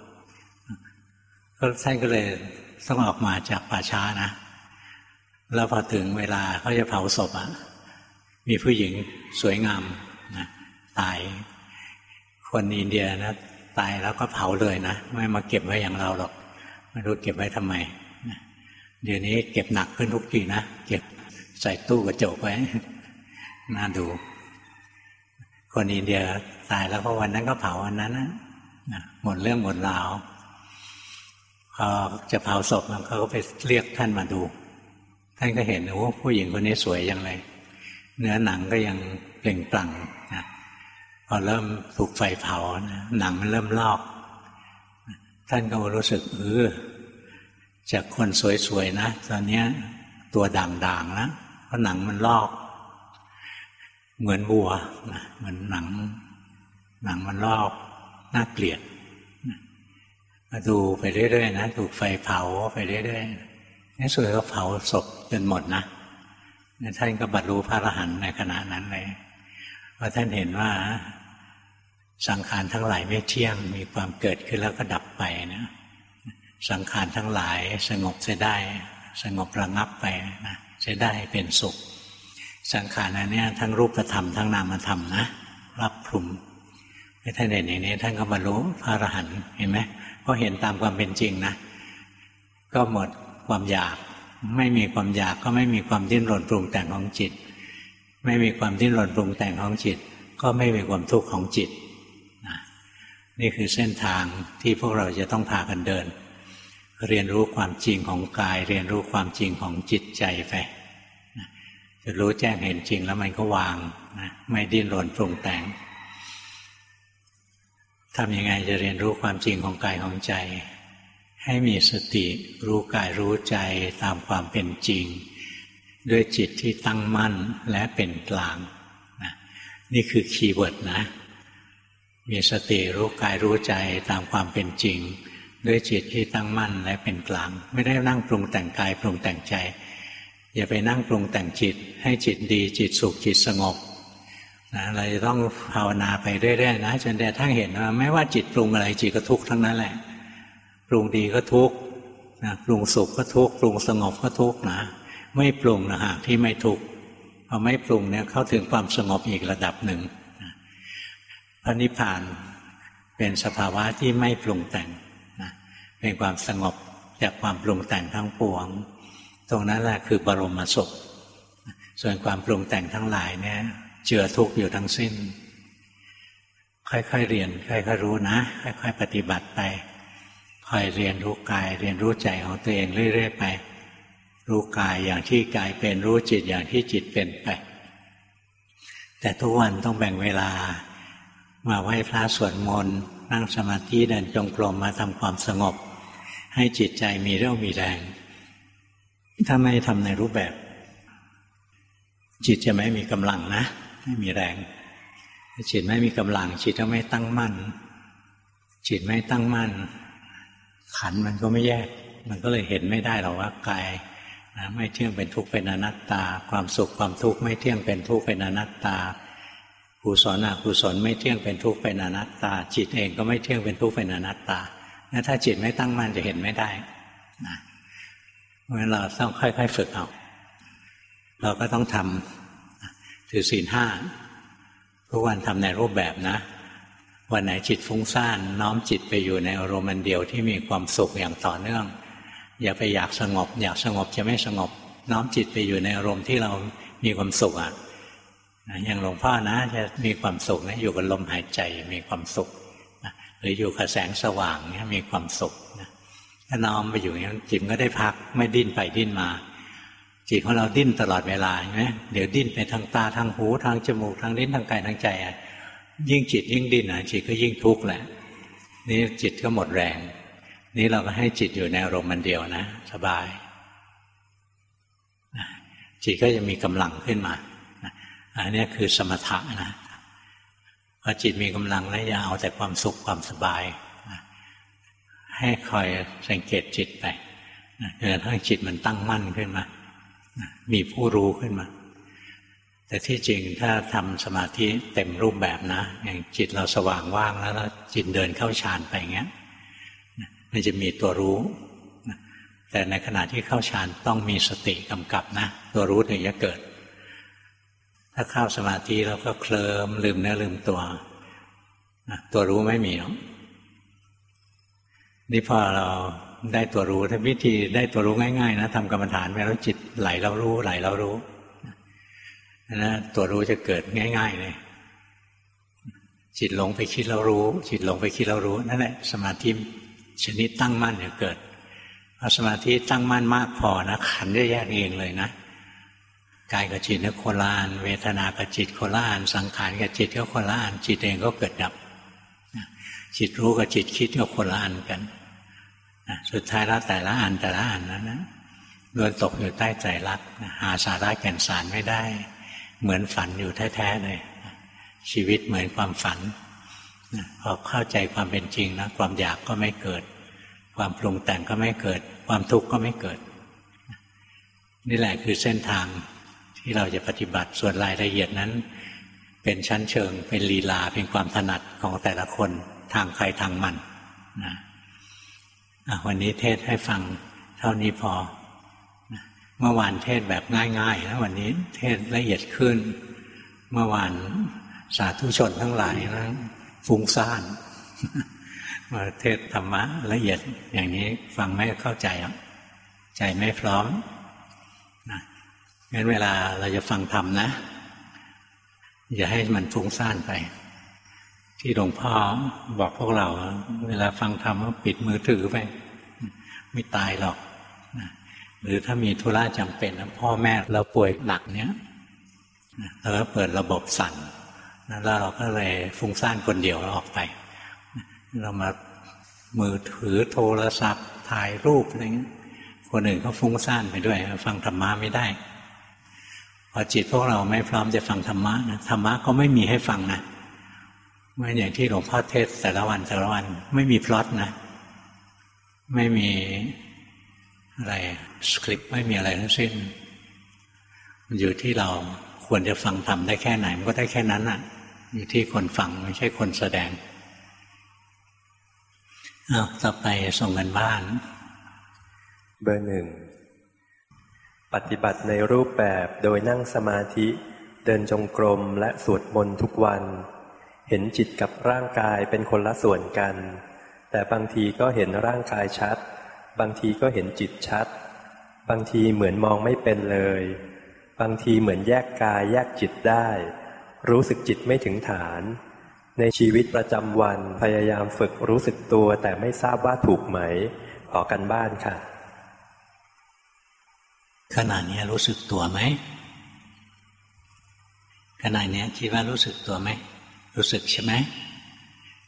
ก็ท่านก็เลยต้องออกมาจากป่าช้านะแล้วพอถึงเวลาเขาจะเผาศพอ่ะมีผู้หญิงสวยงามนะตายคนอินเดียนะตายแล้วก็เผาเลยนะไม่มาเก็บไว้อย่างเราหรอกไม่รู้เก็บไว้ทำไมเดี๋ยวนี้เก็บหนักขึ้นทุกทีนะเก็บใส่ตู้กระจกไว้น่าดูคนอินเดียตายแล้วเพราะวันนั้นก็เผาวันนั้นนะหมดเรื่องหมดราวพอจะเผาศพเขาก็ไปเรียกท่านมาดูท่านก็เห็นโอ้ผู้หญิงคนนี้สวยอย่างไรเนื้อหนังก็ยังเปล่งปลั่งนะพอเริ่มถูกไฟเผานะหนังมันเริ่มลอกท่านก็รู้สึกเออจากคนสวยๆนะตอนนี้ตัวด่างๆนะเพราะหนังมันลอกเหมือนวัวนะเหมือนหนังหนังมันลอกน่าเกลียดมาดูไปเรื่อยๆนะถูกไฟเผาไปเรื่อยๆนี่สุดก็เผาศพจนหมดนะท่านก็บรรลุพระอรหันต์ในขณะนั้นเลยเพราะท่านเห็นว่าสังขารทั้งหลายไม่เที่ยงมีความเกิดขึ้นแล้วก็ดับไปนะสังขารทั้งหลายสงบเสียได้สงบระงับไปนะเสียได้เป็นสุขสังขารอันนี้ทั้งรูปธรรมทั้งนามธรรมนะรับคลุมให้ท่านเห็นอย่างนี้ท่านก็บรรลุพระอรหันต์เห็นไหมเพราะเห็นตามความเป็นจริงนะก็หมดความอยากไม่มีความอยากก็ไม่มีความดิ้นรนปรุงแต่งของจิตไม่มีความดิ้นรนปรุงแต่งของจิตก็ไม่มีความทุกข์ของจิตนะนี่คือเส้นทางที่พวกเราจะต้องพากันเดินเรียนรู้ความจริงของกายเรียนรู้ความจริงของจิตใจไปนะจะรู้แจ้งเห็นจริงแล้วมันก็วางนะไม่ดิ้นรนปรุงแต่งทำยังไงจะเรียนรู้ความจริงของกายของใจให้มีสติรู้กายรู้ใจตามความเป็นจริงด้วยจิตที่ตั้งมั่นและเป็นกลางนะนี่คือคีย์เวิร์ดนะมีสติรู้กายรู้ใจตามความเป็นจริงด้วยจิตที่ตั้งมั่นและเป็นกลางไม่ได้นั่งปรุงแต่งกายปรุงแต่งใจอย่าไปนั่งปรุงแต่งจิตให้จิตดีจิตสุขจิตสงบนะเราจะต้องภาวนาไปเรื่อยๆนะจนแต่ทั้งเห็นว่าไม่ว่าจิตปรุงอะไรจิตก็ทุกข์ทั้งนั้นแหละปรุงดีก็ทุกข์นะปรุงสุขก็ทุกข์ปรุงสงบก็ทุกข์นะไม่ปรุงนะฮะที่ไม่ทุกข์พอไม่ปรุงเนี่ยเข้าถึงความสงบอีกระดับหนึ่งนะพระนิพพานเป็นสภาวะที่ไม่ปรุงแต่งนะเป็นความสงบจากความปรุงแต่งทั้งปวงตรงนั้นแหละคือบรมสุขส่วนความปรุงแต่งทั้งหลายเนี่ยเจือทุกข์อยู่ทั้งสิ้นค่อยๆเรียนค่อยๆรู้นะค่อยๆปฏิบัติไปคอยเรียนรู้กายเรียนรู้ใจของตัวเองเรื่อยๆไปรู้กายอย่างที่กายเป็นรู้จิตอย่างที่จิตเป็นไปแต่ทุกวันต้องแบ่งเวลามาไหว้พระสวดมนต์นั่งสมาธิเดินจงกรมมาทำความสงบให้จิตใจมีเรี่ยวมีแรงถ้าไม่ทำในรูปแบบจิตจะไม่มีกำลังนะไม่มีแรงจิตไม่มีกำลังจิตก็ไม่ตั้งมั่นจิตไม่ตั้งมั่นขันธ์มันก็ไม่แยกมันก็เลยเห็นไม่ได้หรอกว่ากายนะไม่เที่ยงเป็นทุกข์เป็นอนัตตาความสุขความทุกข์ไม่เที่ยงเป็นทุกข์เป็นอนัตตากุศลอกุศลไม่เที่ยงเป็นทุกข์เป็นอนัตตาจิตเองก็ไม่เที่ยงเป็นทุกข์เป็นอนัตตาถ้าจิตไม่ตั้งมั่นจะเห็นไม่ได้นะเพราะฉะนั้นเราต้องค่อยๆฝึกเอาเราก็ต้องทำถือศีลห้าทุกวันทำในรูปแบบนะวันไหนจิตฟุ้งซ่านน้อมจิตไปอยู่ในอารมณ์เดียวที่มีความสุขอย่างต่อเนื่องอย่าไปอยากสงบอยากสงบจะไม่สงบน้อมจิตไปอยู่ในอารมณ์ที่เรามีความสุขอ่ะอย่างหลวงพ่อนะจะมีความสุขนะอยู่กับลมหายใจมีความสุขนะหรืออยู่กับแสงสว่างเนี่ยมีความสุขนะถ้าน้อมไปอยู่อย่างนี้จิตก็ได้พักไม่ดิ้นไปดิ้นมาจิตของเราดิ้นตลอดเวลาใช่ไหมเดี๋ยวดิ้นไปทางตาทางหูทางจมูกทางลิ้นทางกายทางใจอ่ะยิ่งจิตยิ่งดิ้นอ่ะจิตก็ยิ่งทุกข์แหละนี่จิตก็หมดแรงนี่เราก็ให้จิตอยู่ในอารมณ์มันเดียวนะสบายจิตก็จะมีกำลังขึ้นมาอันนี้คือสมถะนะพอจิตมีกำลังแล้วอย่าเอาแต่ความสุขความสบายให้คอยสังเกตจิตไปจนกระทั่งจิตมันตั้งมั่นขึ้นมามีผู้รู้ขึ้นมาแต่ที่จริงถ้าทำสมาธิเต็มรูปแบบนะอย่างจิตเราสว่างว่างแล้วจิตเดินเข้าฌานไปอย่างเงี้ยมันจะมีตัวรู้แต่ในขณะที่เข้าฌานต้องมีสติกำกับนะตัวรู้ถึงจะเกิดถ้าเข้าสมาธิแล้วก็เคลิ้มลืมเนื้อลืมตัวตัวรู้ไม่มีหรอกนี่พอเราได้ตัวรู้ถ้าวิธีได้ตัวรู้ง่ายๆนะทำกรรมฐานไปแล้วจิตไหลเรารู้ไหลเรารู้นะตัวรู้จะเกิดง่ายๆเลยจิตหลงไปคิดเรารู้จิตหลงไปคิดเรารู้นั่นแหละสมาธิชนิดตั้งมั่นจะเกิดพอสมาธิตั้งมั่นมากพอนะขันธ์จะแยกเองเลยนะกายกับจิตเนี่ยโคละอันเวทนากับจิตโคละอันสังขารกับจิตก็โคละอันจิตเองก็เกิดดับจิตรู้กับจิตคิดก็โคละอันกันสุดท้ายแล้วแต่ละอันแต่ละอันนั้นนะล้วนตกอยู่ใต้ไตรลักษณ์หาสาระแก่นสารไม่ได้เหมือนฝันอยู่แท้ๆเลยชีวิตเหมือนความฝันพอเข้าใจความเป็นจริงนะความอยากก็ไม่เกิดความปรุงแต่งก็ไม่เกิดความทุกข์ก็ไม่เกิดนี่แหละคือเส้นทางที่เราจะปฏิบัติส่วนรายละเอียดนั้นเป็นชั้นเชิงเป็นลีลาเป็นความถนัดของแต่ละคนทางใครทางมันนะวันนี้เทศให้ฟังเท่านี้พอเมื่อวานเทศแบบง่ายๆนะวันนี้เทศละเอียดขึ้นเมื่อวานสาธุชนทั้งหลายนะฟุ้งซ่านมาเทศธรรมะละเอียดอย่างนี้ฟังไม่เข้าใจใจไม่พร้อมนะงั้นเวลาเราจะฟังธรรมนะอย่าให้มันฟุ้งซ่านไปที่หลวงพ่อบอกพวกเราเวลาฟังธรรมก็ปิดมือถือไปไม่ตายหรอกนะหรือถ้ามีธุระจำเป็นพ่อแม่เราป่วยหนักเนี้ยเราก็เปิดระบบสั่นแล้วเราก็เลยฟุ้งซ่านคนเดียวแล้วออกไปเรามามือถือโทรศัพท์ถ่ายรูปอะไรเงี้ยคนอื่นก็ฟุ้งซ่านไปด้วยฟังธรรมะไม่ได้พอจิตพวกเราไม่พร้อมจะฟังธรรมะนะธรรมะก็ไม่มีให้ฟังนะไม่อย่างที่หลวงพ่อเทศแต่ละวันแต่ละวันไม่มีพล็อตนะไม่มีอะไรสคริปต์ไม่มีอะไรทั้งสิ้นมันอยู่ที่เราควรจะฟังธรรมได้แค่ไหนมันก็ได้แค่นั้นอ่ะอยู่ที่คนฟังไม่ใช่คนแสดงอ้าวต่อไปส่งกันบ้านเบอร์หนึ่งปฏิบัติในรูปแบบโดยนั่งสมาธิเดินจงกรมและสวดมนต์ทุกวันเห็นจิตกับร่างกายเป็นคนละส่วนกันแต่บางทีก็เห็นร่างกายชัดบางทีก็เห็นจิตชัดบางทีเหมือนมองไม่เป็นเลยบางทีเหมือนแยกกายแยกจิตได้รู้สึกจิตไม่ถึงฐานในชีวิตประจำวันพยายามฝึกรู้สึกตัวแต่ไม่ทราบว่าถูกไหมขอกันบ้านค่ะขณะนี้รู้สึกตัวไหมขณะนี้คิดว่ารู้สึกตัวไหมรู้สึกใช่ไหม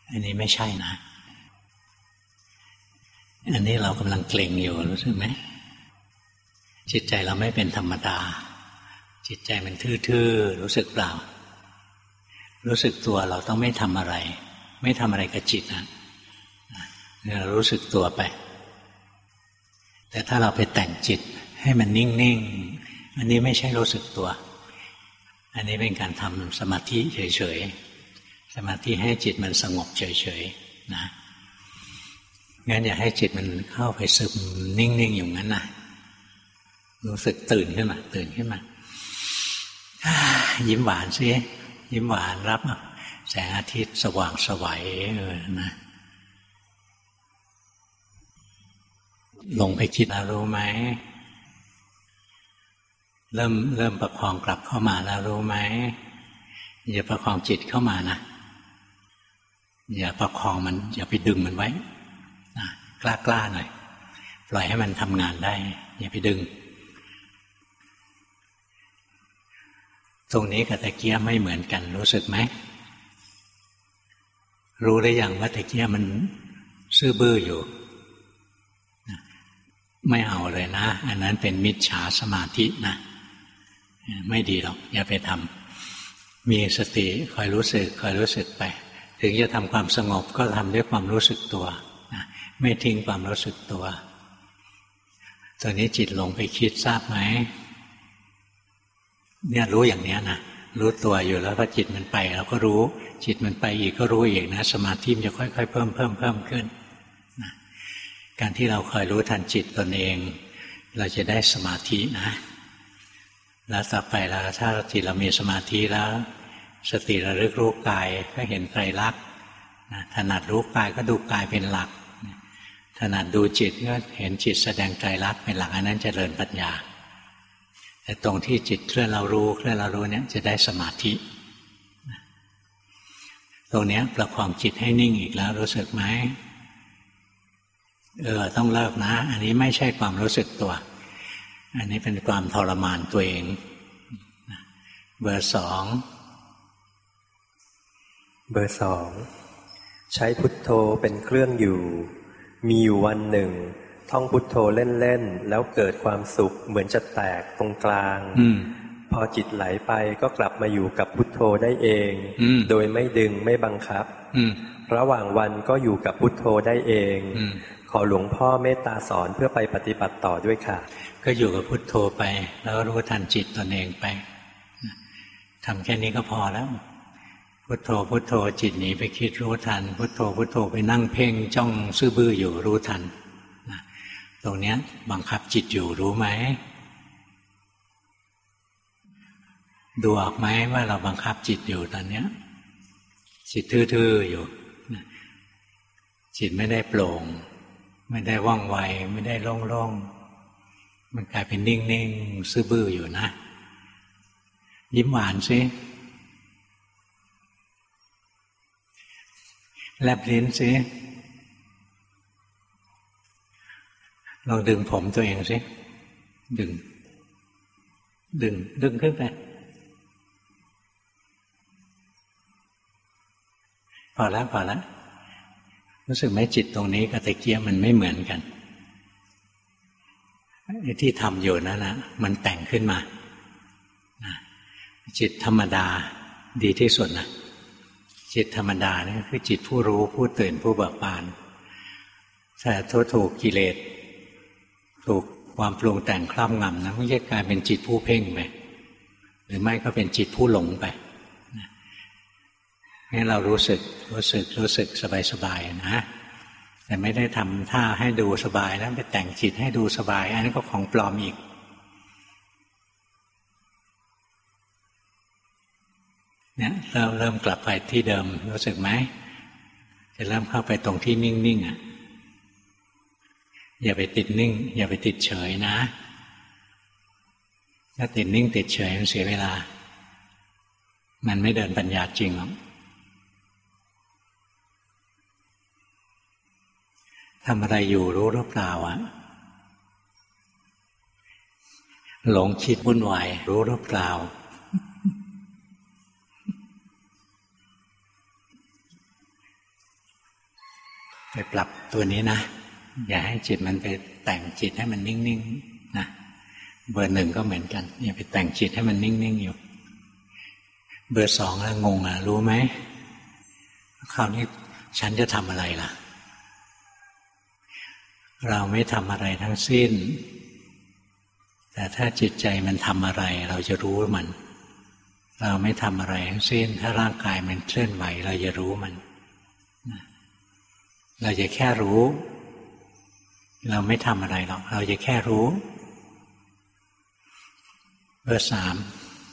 อันนี้ไม่ใช่นะอันนี้เรากำลังเกร็งอยู่รู้สึกไหมจิตใจเราไม่เป็นธรรมดาจิตใจมันทื่อๆรู้สึกเปล่ารู้สึกตัวเราต้องไม่ทำอะไรไม่ทำอะไรกับจิตนะเรารู้สึกตัวไปแต่ถ้าเราไปแต่งจิตให้มันนิ่งๆอันนี้ไม่ใช่รู้สึกตัวอันนี้เป็นการทำสมาธิเฉยๆสมาธิให้จิตมันสงบเฉยๆนะงั้นอย่าให้จิตมันเข้าไปซึมนิ่งๆอยู่งั้นนะรู้สึกตื่นขึ้นมาตื่นขึ้นมายิ้มหวานสิยิ้มหวานรับแสงอาทิตย์สว่างไสวเออนะลงไปคิดแล้วรู้ไหมเริ่มเริ่มประคองกลับเข้ามาแล้วรู้ไหมอย่าประคองจิตเข้ามานะอย่าประคองมันอย่าไปดึงมันไว้นะกล้าๆหน่อยปล่อยให้มันทำงานได้อย่าไปดึงตรงนี้กับตะเกียบไม่เหมือนกันรู้สึกไหมรู้ได้ยังว่าตะเกียบมันซื่อบื้ออยู่ไม่เอาเลยนะอันนั้นเป็นมิจฉาสมาธินะไม่ดีหรอกอย่าไปทำมีสติคอยรู้สึกคอยรู้สึกไปถึงจะทำความสงบก็ทำด้วยความรู้สึกตัวนะไม่ทิ้งความรู้สึกตัวตอนนี้จิตลงไปคิดทราบไหมเนี่ยรู้อย่างนี้นะรู้ตัวอยู่แล้วพอจิตมันไปเราก็รู้จิตมันไปอีกก็รู้อีกนะสมาธิมันจะค่อยๆเพิ่มเพิ่มเพิ่มขึ้นนะการที่เราคอยรู้ทันจิตตนเองเราจะได้สมาธินะแล้วต่อไปแล้วถ้าจิตเรามีสมาธิแล้วสติระลึกรู้กายก็เห็นไตรลักษณ์ถนัดรู้กายก็ดูกายเป็นหลักถนัดดูจิตก็เห็นจิตแสดงไตรลักษณ์เป็นหลักอันนั้นเจริญปัญญาแต่ตรงที่จิตเคลื่อนเรารู้เคลื่อนเรารู้เนี่ยจะได้สมาธิตรงนี้ประคองจิตให้นิ่งอีกแล้วรู้สึกไหมเออต้องเลิกนะอันนี้ไม่ใช่ความรู้สึกตัวอันนี้เป็นความทรมานตัวเองเบอร์สองเบอร์สองใช้พุทโธเป็นเครื่องอยู่มีอยู่วันหนึ่งท่องพุทโธเล่นๆแล้วเกิดความสุขเหมือนจะแตกตรงกลางพอจิตไหลไปก็กลับมาอยู่กับพุทโธได้เองโดยไม่ดึงไม่บังคับระหว่างวันก็อยู่กับพุทโธได้เองขอหลวงพ่อเมตตาสอนเพื่อไปปฏิบัติต่อด้วยค่ะก็อยู่กับพุทโธไปแล้วรู้ทันจิตตนเองไปทำแค่นี้ก็พอแล้วพุทโธพุทโธจิตหนีไปคิดรู้ทันพุทโธพุทโธไปนั่งเพ่งจ้องซื่อบื้ออยู่รู้ทันตรงนี้บังคับจิตอยู่รู้ไหมดูออกไหมว่าเราบังคับจิตอยู่ตอนนี้จิตทื่อๆอยู่จิตไม่ได้โปร่งไม่ได้ว่องไวไม่ได้โล่งๆมันกลายเป็นนิ่งๆซื่อบื้ออยู่นะยิ้มหวานสิแลบลิ้นสิลองดึงผมตัวเองสิดึงดึงดึงขึ้นไปพอแล้วพอแล้วรู้สึกไหมจิตตรงนี้กับตะเกียบมันไม่เหมือนกันไอ้ที่ทำอยู่นั่นนะมันแต่งขึ้นมาจิตธรรมดาดีที่สุดนะจิตธรรมดาเนี่ยคือจิตผู้รู้ผู้ตื่นผู้เบิกบานแต่ถ้าถูกกิเลสถูกความปรุงแต่งครอบงำนะมันจะกลายเป็นจิตผู้เพ่งไปหรือไม่ก็เป็นจิตผู้หลงไปนี่เรารู้สึกรู้สึกรู้สึกสบายๆนะแต่ไม่ได้ทำท่าให้ดูสบายแล้วไปแต่งจิตให้ดูสบายอันนี้ก็ของปลอมอีกเนี่ยเราเริ่มกลับไปที่เดิมรู้สึกไหมจะเริ่มเข้าไปตรงที่นิ่งๆอ่ะอย่าไปติดนิ่งอย่าไปติดเฉยนะถ้าติดนิ่งติดเฉยมันเสียเวลามันไม่เดินปัญญาจริงหรอกทำอะไรอยู่รู้หรือเปล่าอ่ะหลงคิดวุ่นวายรู้หรือเปล่าไปปรับตัวนี้นะอย่าให้จิตมันไปแต่งจิตให้มันนิ่งๆนะเบอร์หนึ่งก็เหมือนกันอย่าไปแต่งจิตให้มันนิ่งๆอยู่เบอร์สองแล้วงงอ่ะรู้ไหมคราวนี้ฉันจะทำอะไรล่ะเราไม่ทำอะไรทั้งสิ้นแต่ถ้าจิตใจมันทำอะไรเราจะรู้มันเราไม่ทำอะไรทั้งสิ้นถ้าร่างกายมันเคลื่อนไหวเราจะรู้มันเราจะแค่รู้เราไม่ทำอะไรหรอกเราจะแค่รู้เบอร์สาม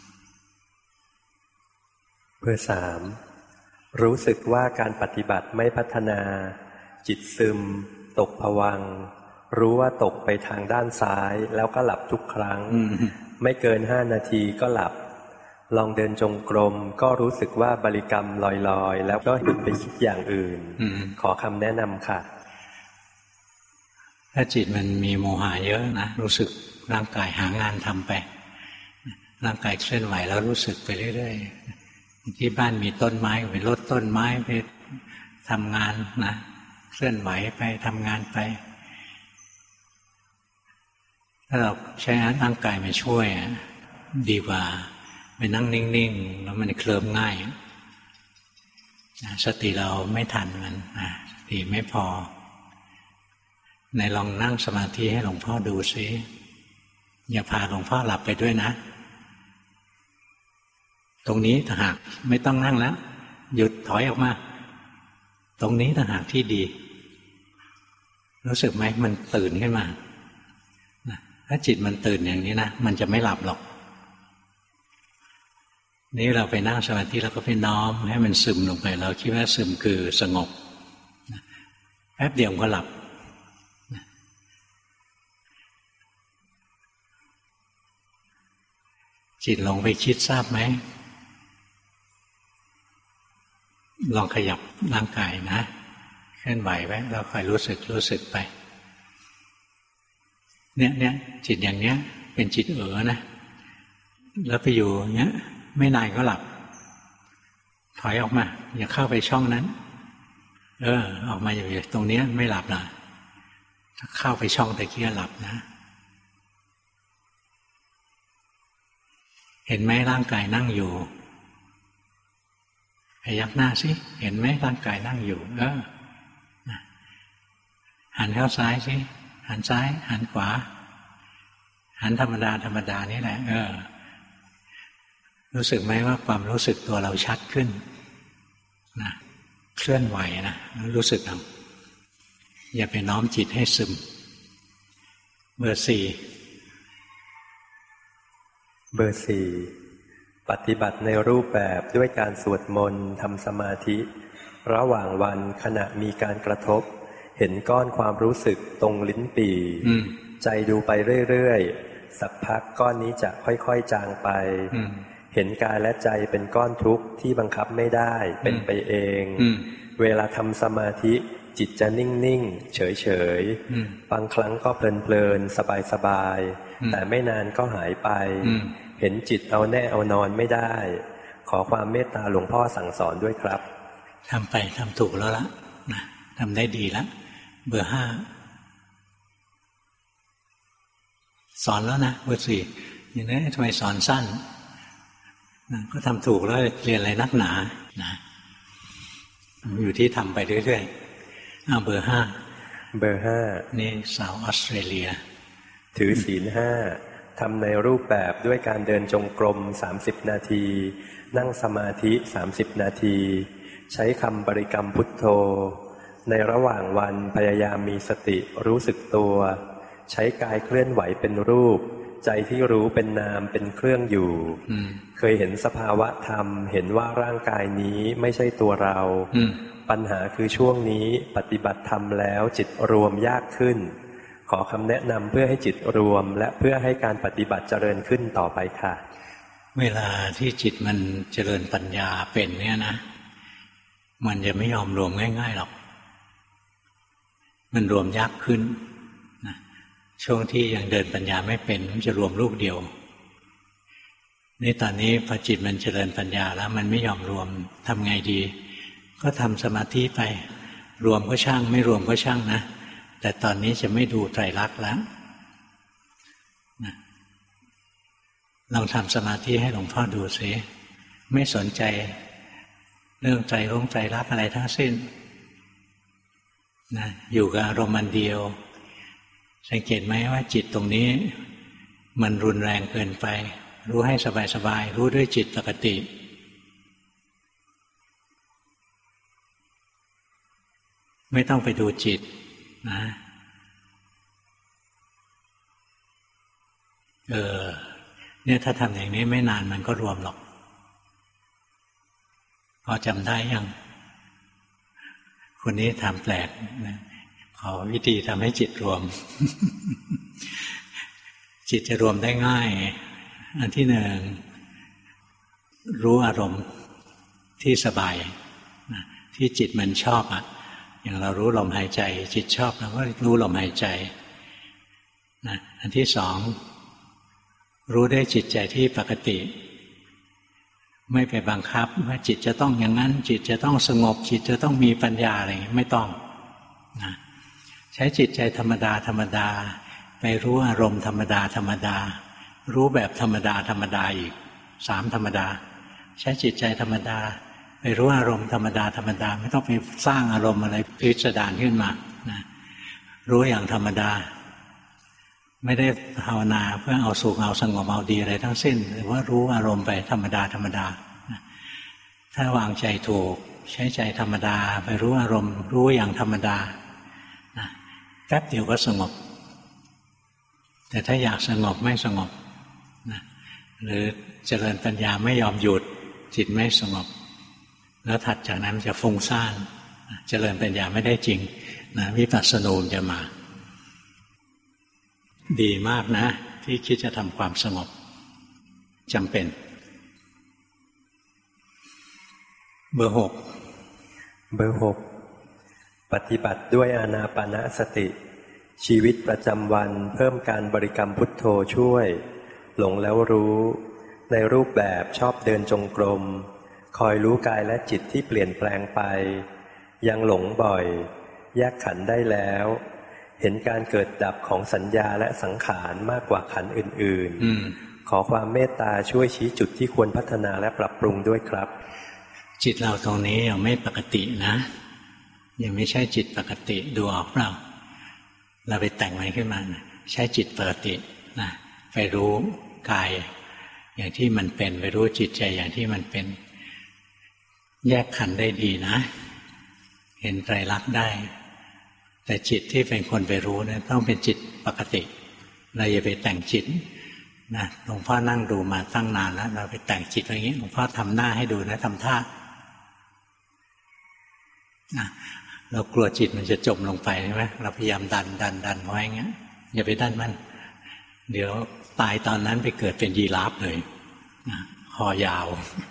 เบอร์สามรู้สึกว่าการปฏิบัติไม่พัฒนาจิตซึมตกภวังค์รู้ว่าตกไปทางด้านซ้ายแล้วก็หลับทุกครั้ง ไม่เกินห้านาทีก็หลับลองเดินจงกรมก็รู้สึกว่าบริกรรมลอยๆแล้วก็หยุดไปคิดอย่างอื่นขอคำแนะนำค่ะถ้าจิตมันมีโมหะเยอะนะรู้สึกร่างกายหางานทำไปร่างกายเคลื่อนไหวแล้วรู้สึกไปเรื่อยๆที่บ้านมีต้นไม้ไปรดต้นไม้ไปทำงานนะเคลื่อนไหวไปทำงานไปถ้าเราใช้ร่างกายมาช่วยดีกว่าไปนั่งนิ่งๆแล้วมันเคลิ้มง่ายสติเราไม่ทันมันสติไม่พอในลองนั่งสมาธิให้หลวงพ่อดูซิอย่าพาหลวงพ่อหลับไปด้วยนะตรงนี้ต่างหากไม่ต้องนั่งแล้วหยุดถอยออกมาตรงนี้ต่างหากที่ดีรู้สึกไหมมันตื่นขึ้นมาถ้าจิตมันตื่นอย่างนี้นะมันจะไม่หลับหรอกนี่เราไปนั่งสมาธิแล้วก็ไปน้อมให้มันซึมลงไปเราคิดว่าซึมคือสงบแป๊บเดียวก็หลับจิตลงไปคิดทราบไหมลองขยับร่างกายนะเคลื่อนไหวไว้เราคอยรู้สึกรู้สึกไปเนี่ยเนี่ยจิตอย่างเนี้ยเป็นจิตเอ๋อนะแล้วไปอยู่อย่างเนี้ยไม่นานก็หลับถอยออกมาอย่าเข้าไปช่องนั้นเออออกมาอยู่ตรงนี้ไม่หลับนะถ้าเข้าไปช่องตะเกียหลับนะเห็นไหมร่างกายนั่งอยู่พยักหน้าสิเห็นไหมร่างกายนั่งอยู่เออหันเข้าซ้ายสิหันซ้ายหันขวาหันธรรมดาธรรมดานี่แหละเออรู้สึกไหมว่าความรู้สึกตัวเราชัดขึ้นนะเคลื่อนไหวนะรู้สึกเอาอย่าไปน้อมจิตให้ซึมเบอร์สี่เบอร์สี่ปฏิบัติในรูปแบบด้วยการสวดมนต์ทำสมาธิระหว่างวันขณะมีการกระทบเห็นก้อนความรู้สึกตรงลิ้นปี่ใจดูไปเรื่อยๆสักพักก้อนนี้จะค่อยๆจางไปเห็นกายและใจเป็นก้อนทุกข์ที่บังคับไม่ได้เป็นไปเองเวลาทำสมาธิจิตจะนิ่งๆเฉยๆบางครั้งก็เพลินๆสบายๆแต่ไม่นานก็หายไปเห็นจิตเอาแน่เอานอนไม่ได้ขอความเมตตาหลวงพ่อสั่งสอนด้วยครับทำไปทำถูกแล้วละนะทำได้ดีแล้วเบอร์ห้าสอนแล้วนะเบอร์สี่อย่างนี้ทำไมสอนสั้นนะก็ทำถูกแล้วเรียนอะไรนักหนานะอยู่ที่ทำไปเรื่อยๆเอาเบอร์ห้าเบอร์ห้านี่สาวออสเตรเลียถือศีลห้าทำในรูปแบบด้วยการเดินจงกรมสามสิบนาทีนั่งสมาธิสามสิบนาทีใช้คำบริกรรมพุทโธในระหว่างวันพยายามมีสติรู้สึกตัวใช้กายเคลื่อนไหวเป็นรูปใจที่รู้เป็นนามเป็นเครื่องอยู่เคยเห็นสภาวะธรรมเห็นว่าร่างกายนี้ไม่ใช่ตัวเราปัญหาคือช่วงนี้ปฏิบัติธรรมแล้วจิตรวมยากขึ้นขอคำแนะนำเพื่อให้จิตรวมและเพื่อให้การปฏิบัติเจริญขึ้นต่อไปค่ะเวลาที่จิตมันเจริญปัญญาเป็นเนี่ยนะมันจะไม่ยอมรวมง่ายๆหรอกมันรวมยากขึ้นนะช่วงที่ยังเดินปัญญาไม่เป็นมันจะรวมลูกเดียวนี่ตอนนี้พอจิตมันเจริญปัญญาแล้วมันไม่ยอมรวมทำไงดีก็ทำสมาธิไปรวมก็ช่างไม่รวมก็ช่างนะแต่ตอนนี้จะไม่ดูไตรลักษณ์แล้วนะลองทำสมาธิให้หลวงพ่อดูสิไม่สนใจเรื่องใจรงใจรักอะไรทั้งสิ้นนะอยู่กับอารมณ์อันเดียวสังเกตไหมว่าจิตตรงนี้มันรุนแรงเกินไปรู้ให้สบายๆรู้ด้วยจิตปกติไม่ต้องไปดูจิตนะเออเนี่ยถ้าทำอย่างนี้ไม่นานมันก็รวมหรอกพอจำได้ยังคนนี้ทำแปลกนะขอวิธีทำให้จิตรวม จิตจะรวมได้ง่ายอันที่หนึ่งรู้อารมณ์ที่สบายนะที่จิตมันชอบอ่ะอย่างเรารู้ลมหายใจจิตชอบเราก็รู้ลมหายใจนะอันที่สองรู้ได้จิตใจที่ปกติไม่ไปบังคับว่าจิตจะต้องอย่างนั้นจิตจะต้องสงบจิตจะต้องมีปัญญาอะไรไม่ต้องนะใช้จิตใจธรรมดาธรรมดาไปรู้อารมณ์ธรรมดาธรรมดารู้แบบธรรมดาธรรมดาอีกสามธรรมดาใช้จิตใจธรรมดาไปรู้อารมณ์ธรรมดาธรรมดาไม่ต้องไปสร้างอารมณ์อะไรพิสดารขึ้นมานะรู้อย่างธรรมดาไม่ได้ภาวนาเพื่อเอาสุขเอาสงบเอาดีอะไรทั้งสิ้นหรือว่ารู้อารมณ์ไปธรรมดาธรรมดาถ้าวางใจถูกใช้ใจธรรมดาไปรู้อารมณ์รู้อย่างธรรมดาแป๊บเดียวก็สงบแต่ถ้าอยากสงบไม่สงบนะหรือเจริญปัญญาไม่ยอมหยุดจิตไม่สงบแล้วถัดจากนั้นจะฟุ้งซ่านเจริญปัญญาไม่ได้จริงนะวิปัสสนูจะมาดีมากนะที่คิดจะทำความสงบจำเป็นเบอร์หกเบอร์หกปฏิบัติด้วยอานาปานสติชีวิตประจำวันเพิ่มการบริกรรมพุทโธช่วยหลงแล้วรู้ในรูปแบบชอบเดินจงกรมคอยรู้กายและจิตที่เปลี่ยนแปลงไปยังหลงบ่อยแยกขันธ์ได้แล้วเห็นการเกิดดับของสัญญาและสังขารมากกว่าขันธ์อื่นๆขอความเมตตาช่วยชี้จุดที่ควรพัฒนาและปรับปรุงด้วยครับจิตเราตรงนี้ยังไม่ปกตินะยังไม่ใช่จิตปกติดูออกเปล่าเราไปแต่งมันขึ้นมานะใช้จิตปกตินะไปรู้กายอย่างที่มันเป็นไปรู้จิตใจอย่างที่มันเป็นแยกขันธ์ได้ดีนะเห็นไตรลักษณ์ได้แต่จิตที่เป็นคนไปรู้เนี่ยต้องเป็นจิตปกติเราอย่าไปแต่งจิตนะหลวงพ่อนั่งดูมาตั้งนานแล้วเราไปแต่งจิตอย่างนี้หลวงพ่อทำหน้าให้ดูนะทำท่านะเรากลัวจิตมันจะจมลงไปใช่ไหมเราพยายามดันดันดันไว้อย่างเงี้ยอย่าไปดันมันเดี๋ยวตายตอนนั้นไปเกิดเป็นยีราฟเลยนะคอยาว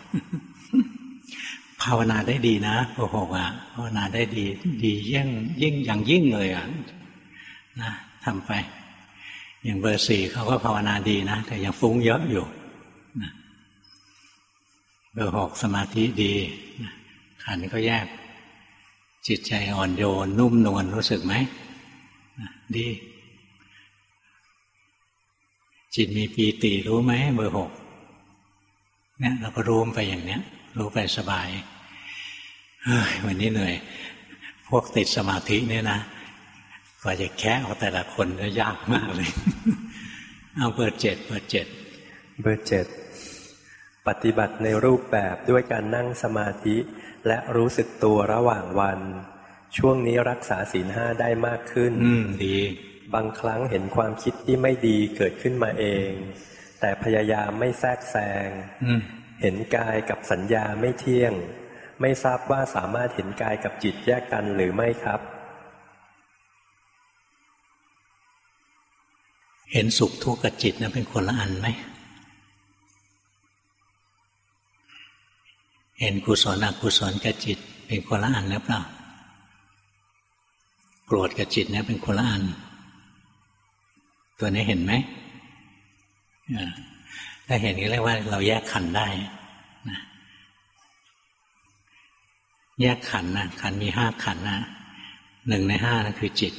ภาวนาได้ดีนะโอ้โหอ่ะภาวนาได้ดีดียิ่งยิ่งอย่างยิ่งเลยอ่ะนะทำไปอย่างเบอร์สี่เขาก็ภาวนาดีนะแต่ยังฟุ้งเยอะอยู่นะเบอร์หกสมาธิดีนะขันธ์ก็แยกจิตใจอ่อนโยนนุ่มนวลรู้สึกไหมนะดีจิตมีปีติรู้ไหมเบอร์หกเนี่ยเราก็รู้ไปอย่างเนี้ยรู้ไปสบายเฮ้ยวันนี้เหนื่อยพวกติดสมาธิเนี่ยนะกว่าจะแคะเอาแต่ละคนก็ยากมากเลยเอาเบอร์เจ็ดเบอร์เจ็ดเบอร์เจ็ดปฏิบัติในรูปแบบด้วยการนั่งสมาธิและรู้สึกตัวระหว่างวันช่วงนี้รักษาศีลห้าได้มากขึ้นอืมดีบางครั้งเห็นความคิดที่ไม่ดีเกิดขึ้นมาเองแต่พยายามไม่แทรกแซงเห็นกายกับสัญญาไม่เที่ยงไม่ทราบว่าสามารถเห็นกายกับจิตแยกกันหรือไม่ครับเห็นสุขทุกข์กับจิตนั้นเป็นคนละอันไหมเห็นกุศลอกุศลกับจิตเป็นคนละอันหรือเปล่าโกรธกับจิตเนี่ยเป็นคนละอันตัวนี้เห็นไหมถ้าเห็นก็เรียกว่าเราแยกขันธ์ได้นะแยกขันธ์นะขันธ์มีห้าขันธ์นะหนึ่งในห้านั่นคือจิต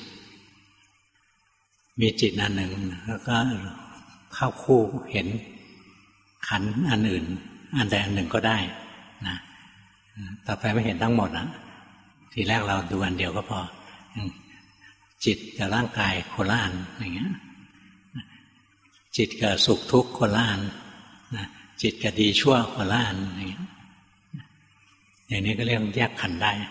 มีจิตอันหนึ่งแล้วก็เข้าคู่เห็นขันธ์อันอื่นอันใดอันหนึ่งก็ได้นะต่อไปไม่เห็นทั้งหมดนะทีแรกเราดูอันเดียวก็พอจิตกับร่างกายคนละอันอย่างเงี้ยจิตกับสุขทุกข์คนละอันจิตกับดีชั่วคนละอันอย่างเงี้ยอย่างนี้ก็เรียกแยกขันธ์ได้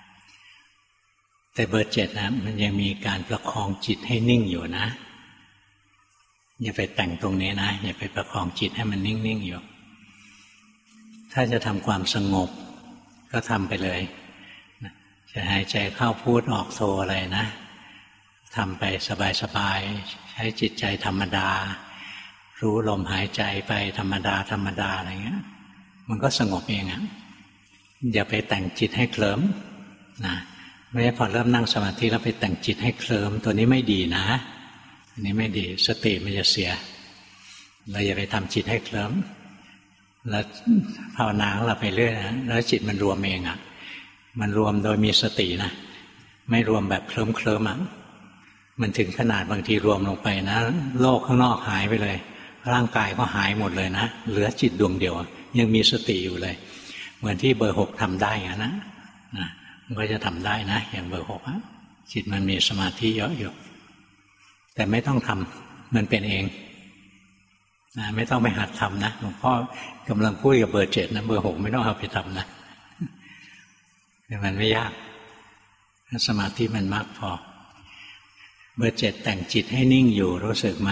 แต่เบอร์เจ็ดนะมันยังมีการประคองจิตให้นิ่งอยู่นะอย่าไปแต่งตรงนี้นะอย่าไปประคองจิตให้มันนิ่งๆอยู่ถ้าจะทำความสงบก็ทำไปเลยจะหายใจเข้าพูดออกโทอะไรนะทำไปสบายๆใช้จิตใจธรรมดารู้ลมหายใจไปธรรมดาธรรมดาอะไรเงี้ยมันก็สงบเองอ่ะอย่าไปแต่งจิตให้เคลิ้มนะไม่ใช่พอเริ่มนั่งสมาธิแล้วไปแต่งจิตให้เคลิ้มตัวนี้ไม่ดีนะอันนี้ไม่ดีสติมันจะเสียเราอย่าไปทำจิตให้เคลิ้มแล้วภาวนาของเราไปเรื่อยนะแล้วจิตมันรวมเองอ่ะมันรวมโดยมีสตินะไม่รวมแบบเคลิ้มเคลิ้มอ่ะมันถึงขนาดบางทีรวมลงไปนะโลกข้างนอกหายไปเลยร่างกายก็หายหมดเลยนะเหลือจิตดวงเดียวยังมีสติอยู่เลยเหมือนที่เบอร์หกทำได้นะนะมันก็จะทำได้นะอย่างเบอร์หกอะจิตมันมีสมาธิเยอะอยู่แต่ไม่ต้องทำมันเป็นเองนะไม่ต้องไปหัดทำนะหลวงพ่อกำลังพูดกับเบอร์เจ็ดนะเบอร์หกไม่ต้องเอาไปทำนะแต่มันไม่ยากสมาธิมันมากพอเบอร์เจ็ดแต่งจิตให้นิ่งอยู่รู้สึกไหม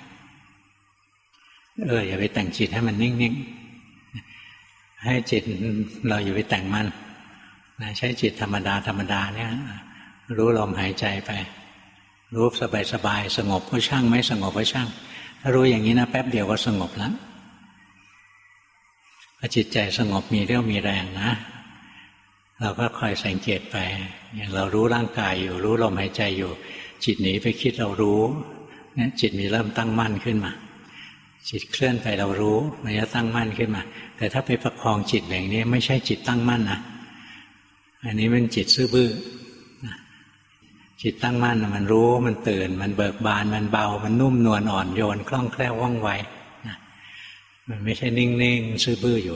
เอออย่าไปแต่งจิตให้มันนิ่งๆให้จิตเราอย่าไปแต่งมันนะใช้จิตธรรมดาธรรมดาเนี่ยรู้ลมหายใจไปรู้สบายๆสงบก็ช่างไม่สงบก็ช่างถ้ารู้อย่างนี้นะแป๊บเดียวก็สงบแล้วพอจิตใจสงบมีเรี่ยวมีแรงนะเราก็คอยสังเกตไปอย่างเรารู้ร่างกายอยู่รู้ลมหายใจอยู่จิตหนีไปคิดเรารู้เนี่ยจิตมีเริ่มตั้งมั่นขึ้นมาจิตเคลื่อนไปเรารู้มันจะตั้งมั่นขึ้นมาแต่ถ้าไปประคองจิตอย่างนี้ไม่ใช่จิตตั้งมั่นนะอันนี้เป็นจิตซื่อบื้อจิตตั้งมั่นมันรู้มันตื่นมันเบิกบานมันเบามันนุ่มนวลอ่อนโยนคล่องแคล่วว่องไวมันไม่ใช่นิ่งๆซื่อบื้ออยู่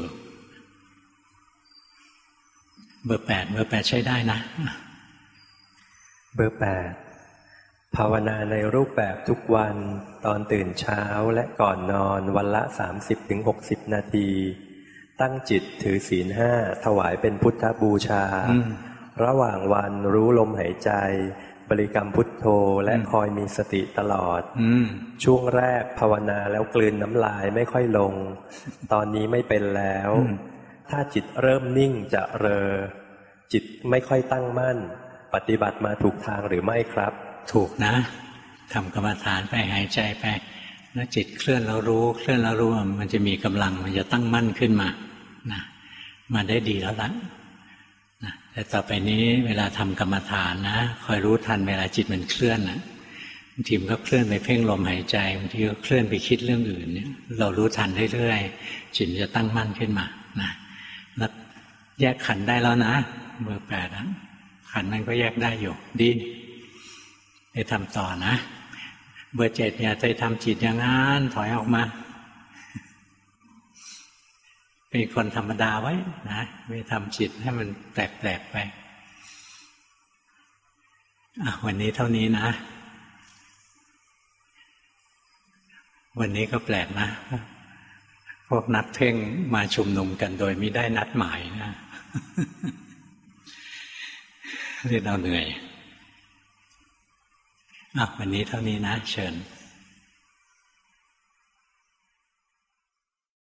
เบอร์แปดเบอร์แปดใช้ได้นะเบอร์แปดภาวนาในรูปแบบทุกวันตอนตื่นเช้าและก่อนนอนวันละ สามสิบถึงหกสิบ นาทีตั้งจิตถือศีลห้าถวายเป็นพุทธบูชาระหว่างวันรู้ลมหายใจบริกรรมพุทโธและคอยมีสติตลอดช่วงแรกภาวนาแล้วกลืนน้ำลายไม่ค่อยลงตอนนี้ไม่เป็นแล้วถ้าจิตเริ่มนิ่งจะเรอจิตไม่ค่อยตั้งมั่นปฏิบัติมาถูกทางหรือไม่ครับถูกนะทำกรรมฐานไปหายใจไปแล้วจิตเคลื่อนแล้วรู้เคลื่อนแล้วรู้มันจะมีกำลังมันจะตั้งมั่นขึ้นมานะมาได้ดีแล้วล่ะนะแต่ต่อไปนี้เวลาทำกรรมฐานนะคอยรู้ทันเวลาจิตมันเคลื่อนนะบางทีมันก็เคลื่อนไปเพ่งลมหายใจบางทีก็เคลื่อนไปคิดเรื่องอื่นเนี่ยเรารู้ทันเรื่อยๆจิตจะตั้งมั่นขึ้นมานะแล้วแยกขันธ์ได้แล้วนะเบอร์แปดนะขันธ์มันก็แยกได้อยู่ดีไปทำต่อนะเบอร์เจ็ดเนี่ยไปทำจิตอย่างนั้นถอยออกมาเป็นคนธรรมดาไว้นะไม่ทำจิตให้มันแปลกๆไปอ่ะวันนี้เท่านี้นะวันนี้ก็แปลกนะพวกนักเพ่งมาชุมนุมกันโดยไม่ได้นัดหมายนะเรียกเราเหนื่อยอ่ะวันนี้เท่านี้นะเชิญ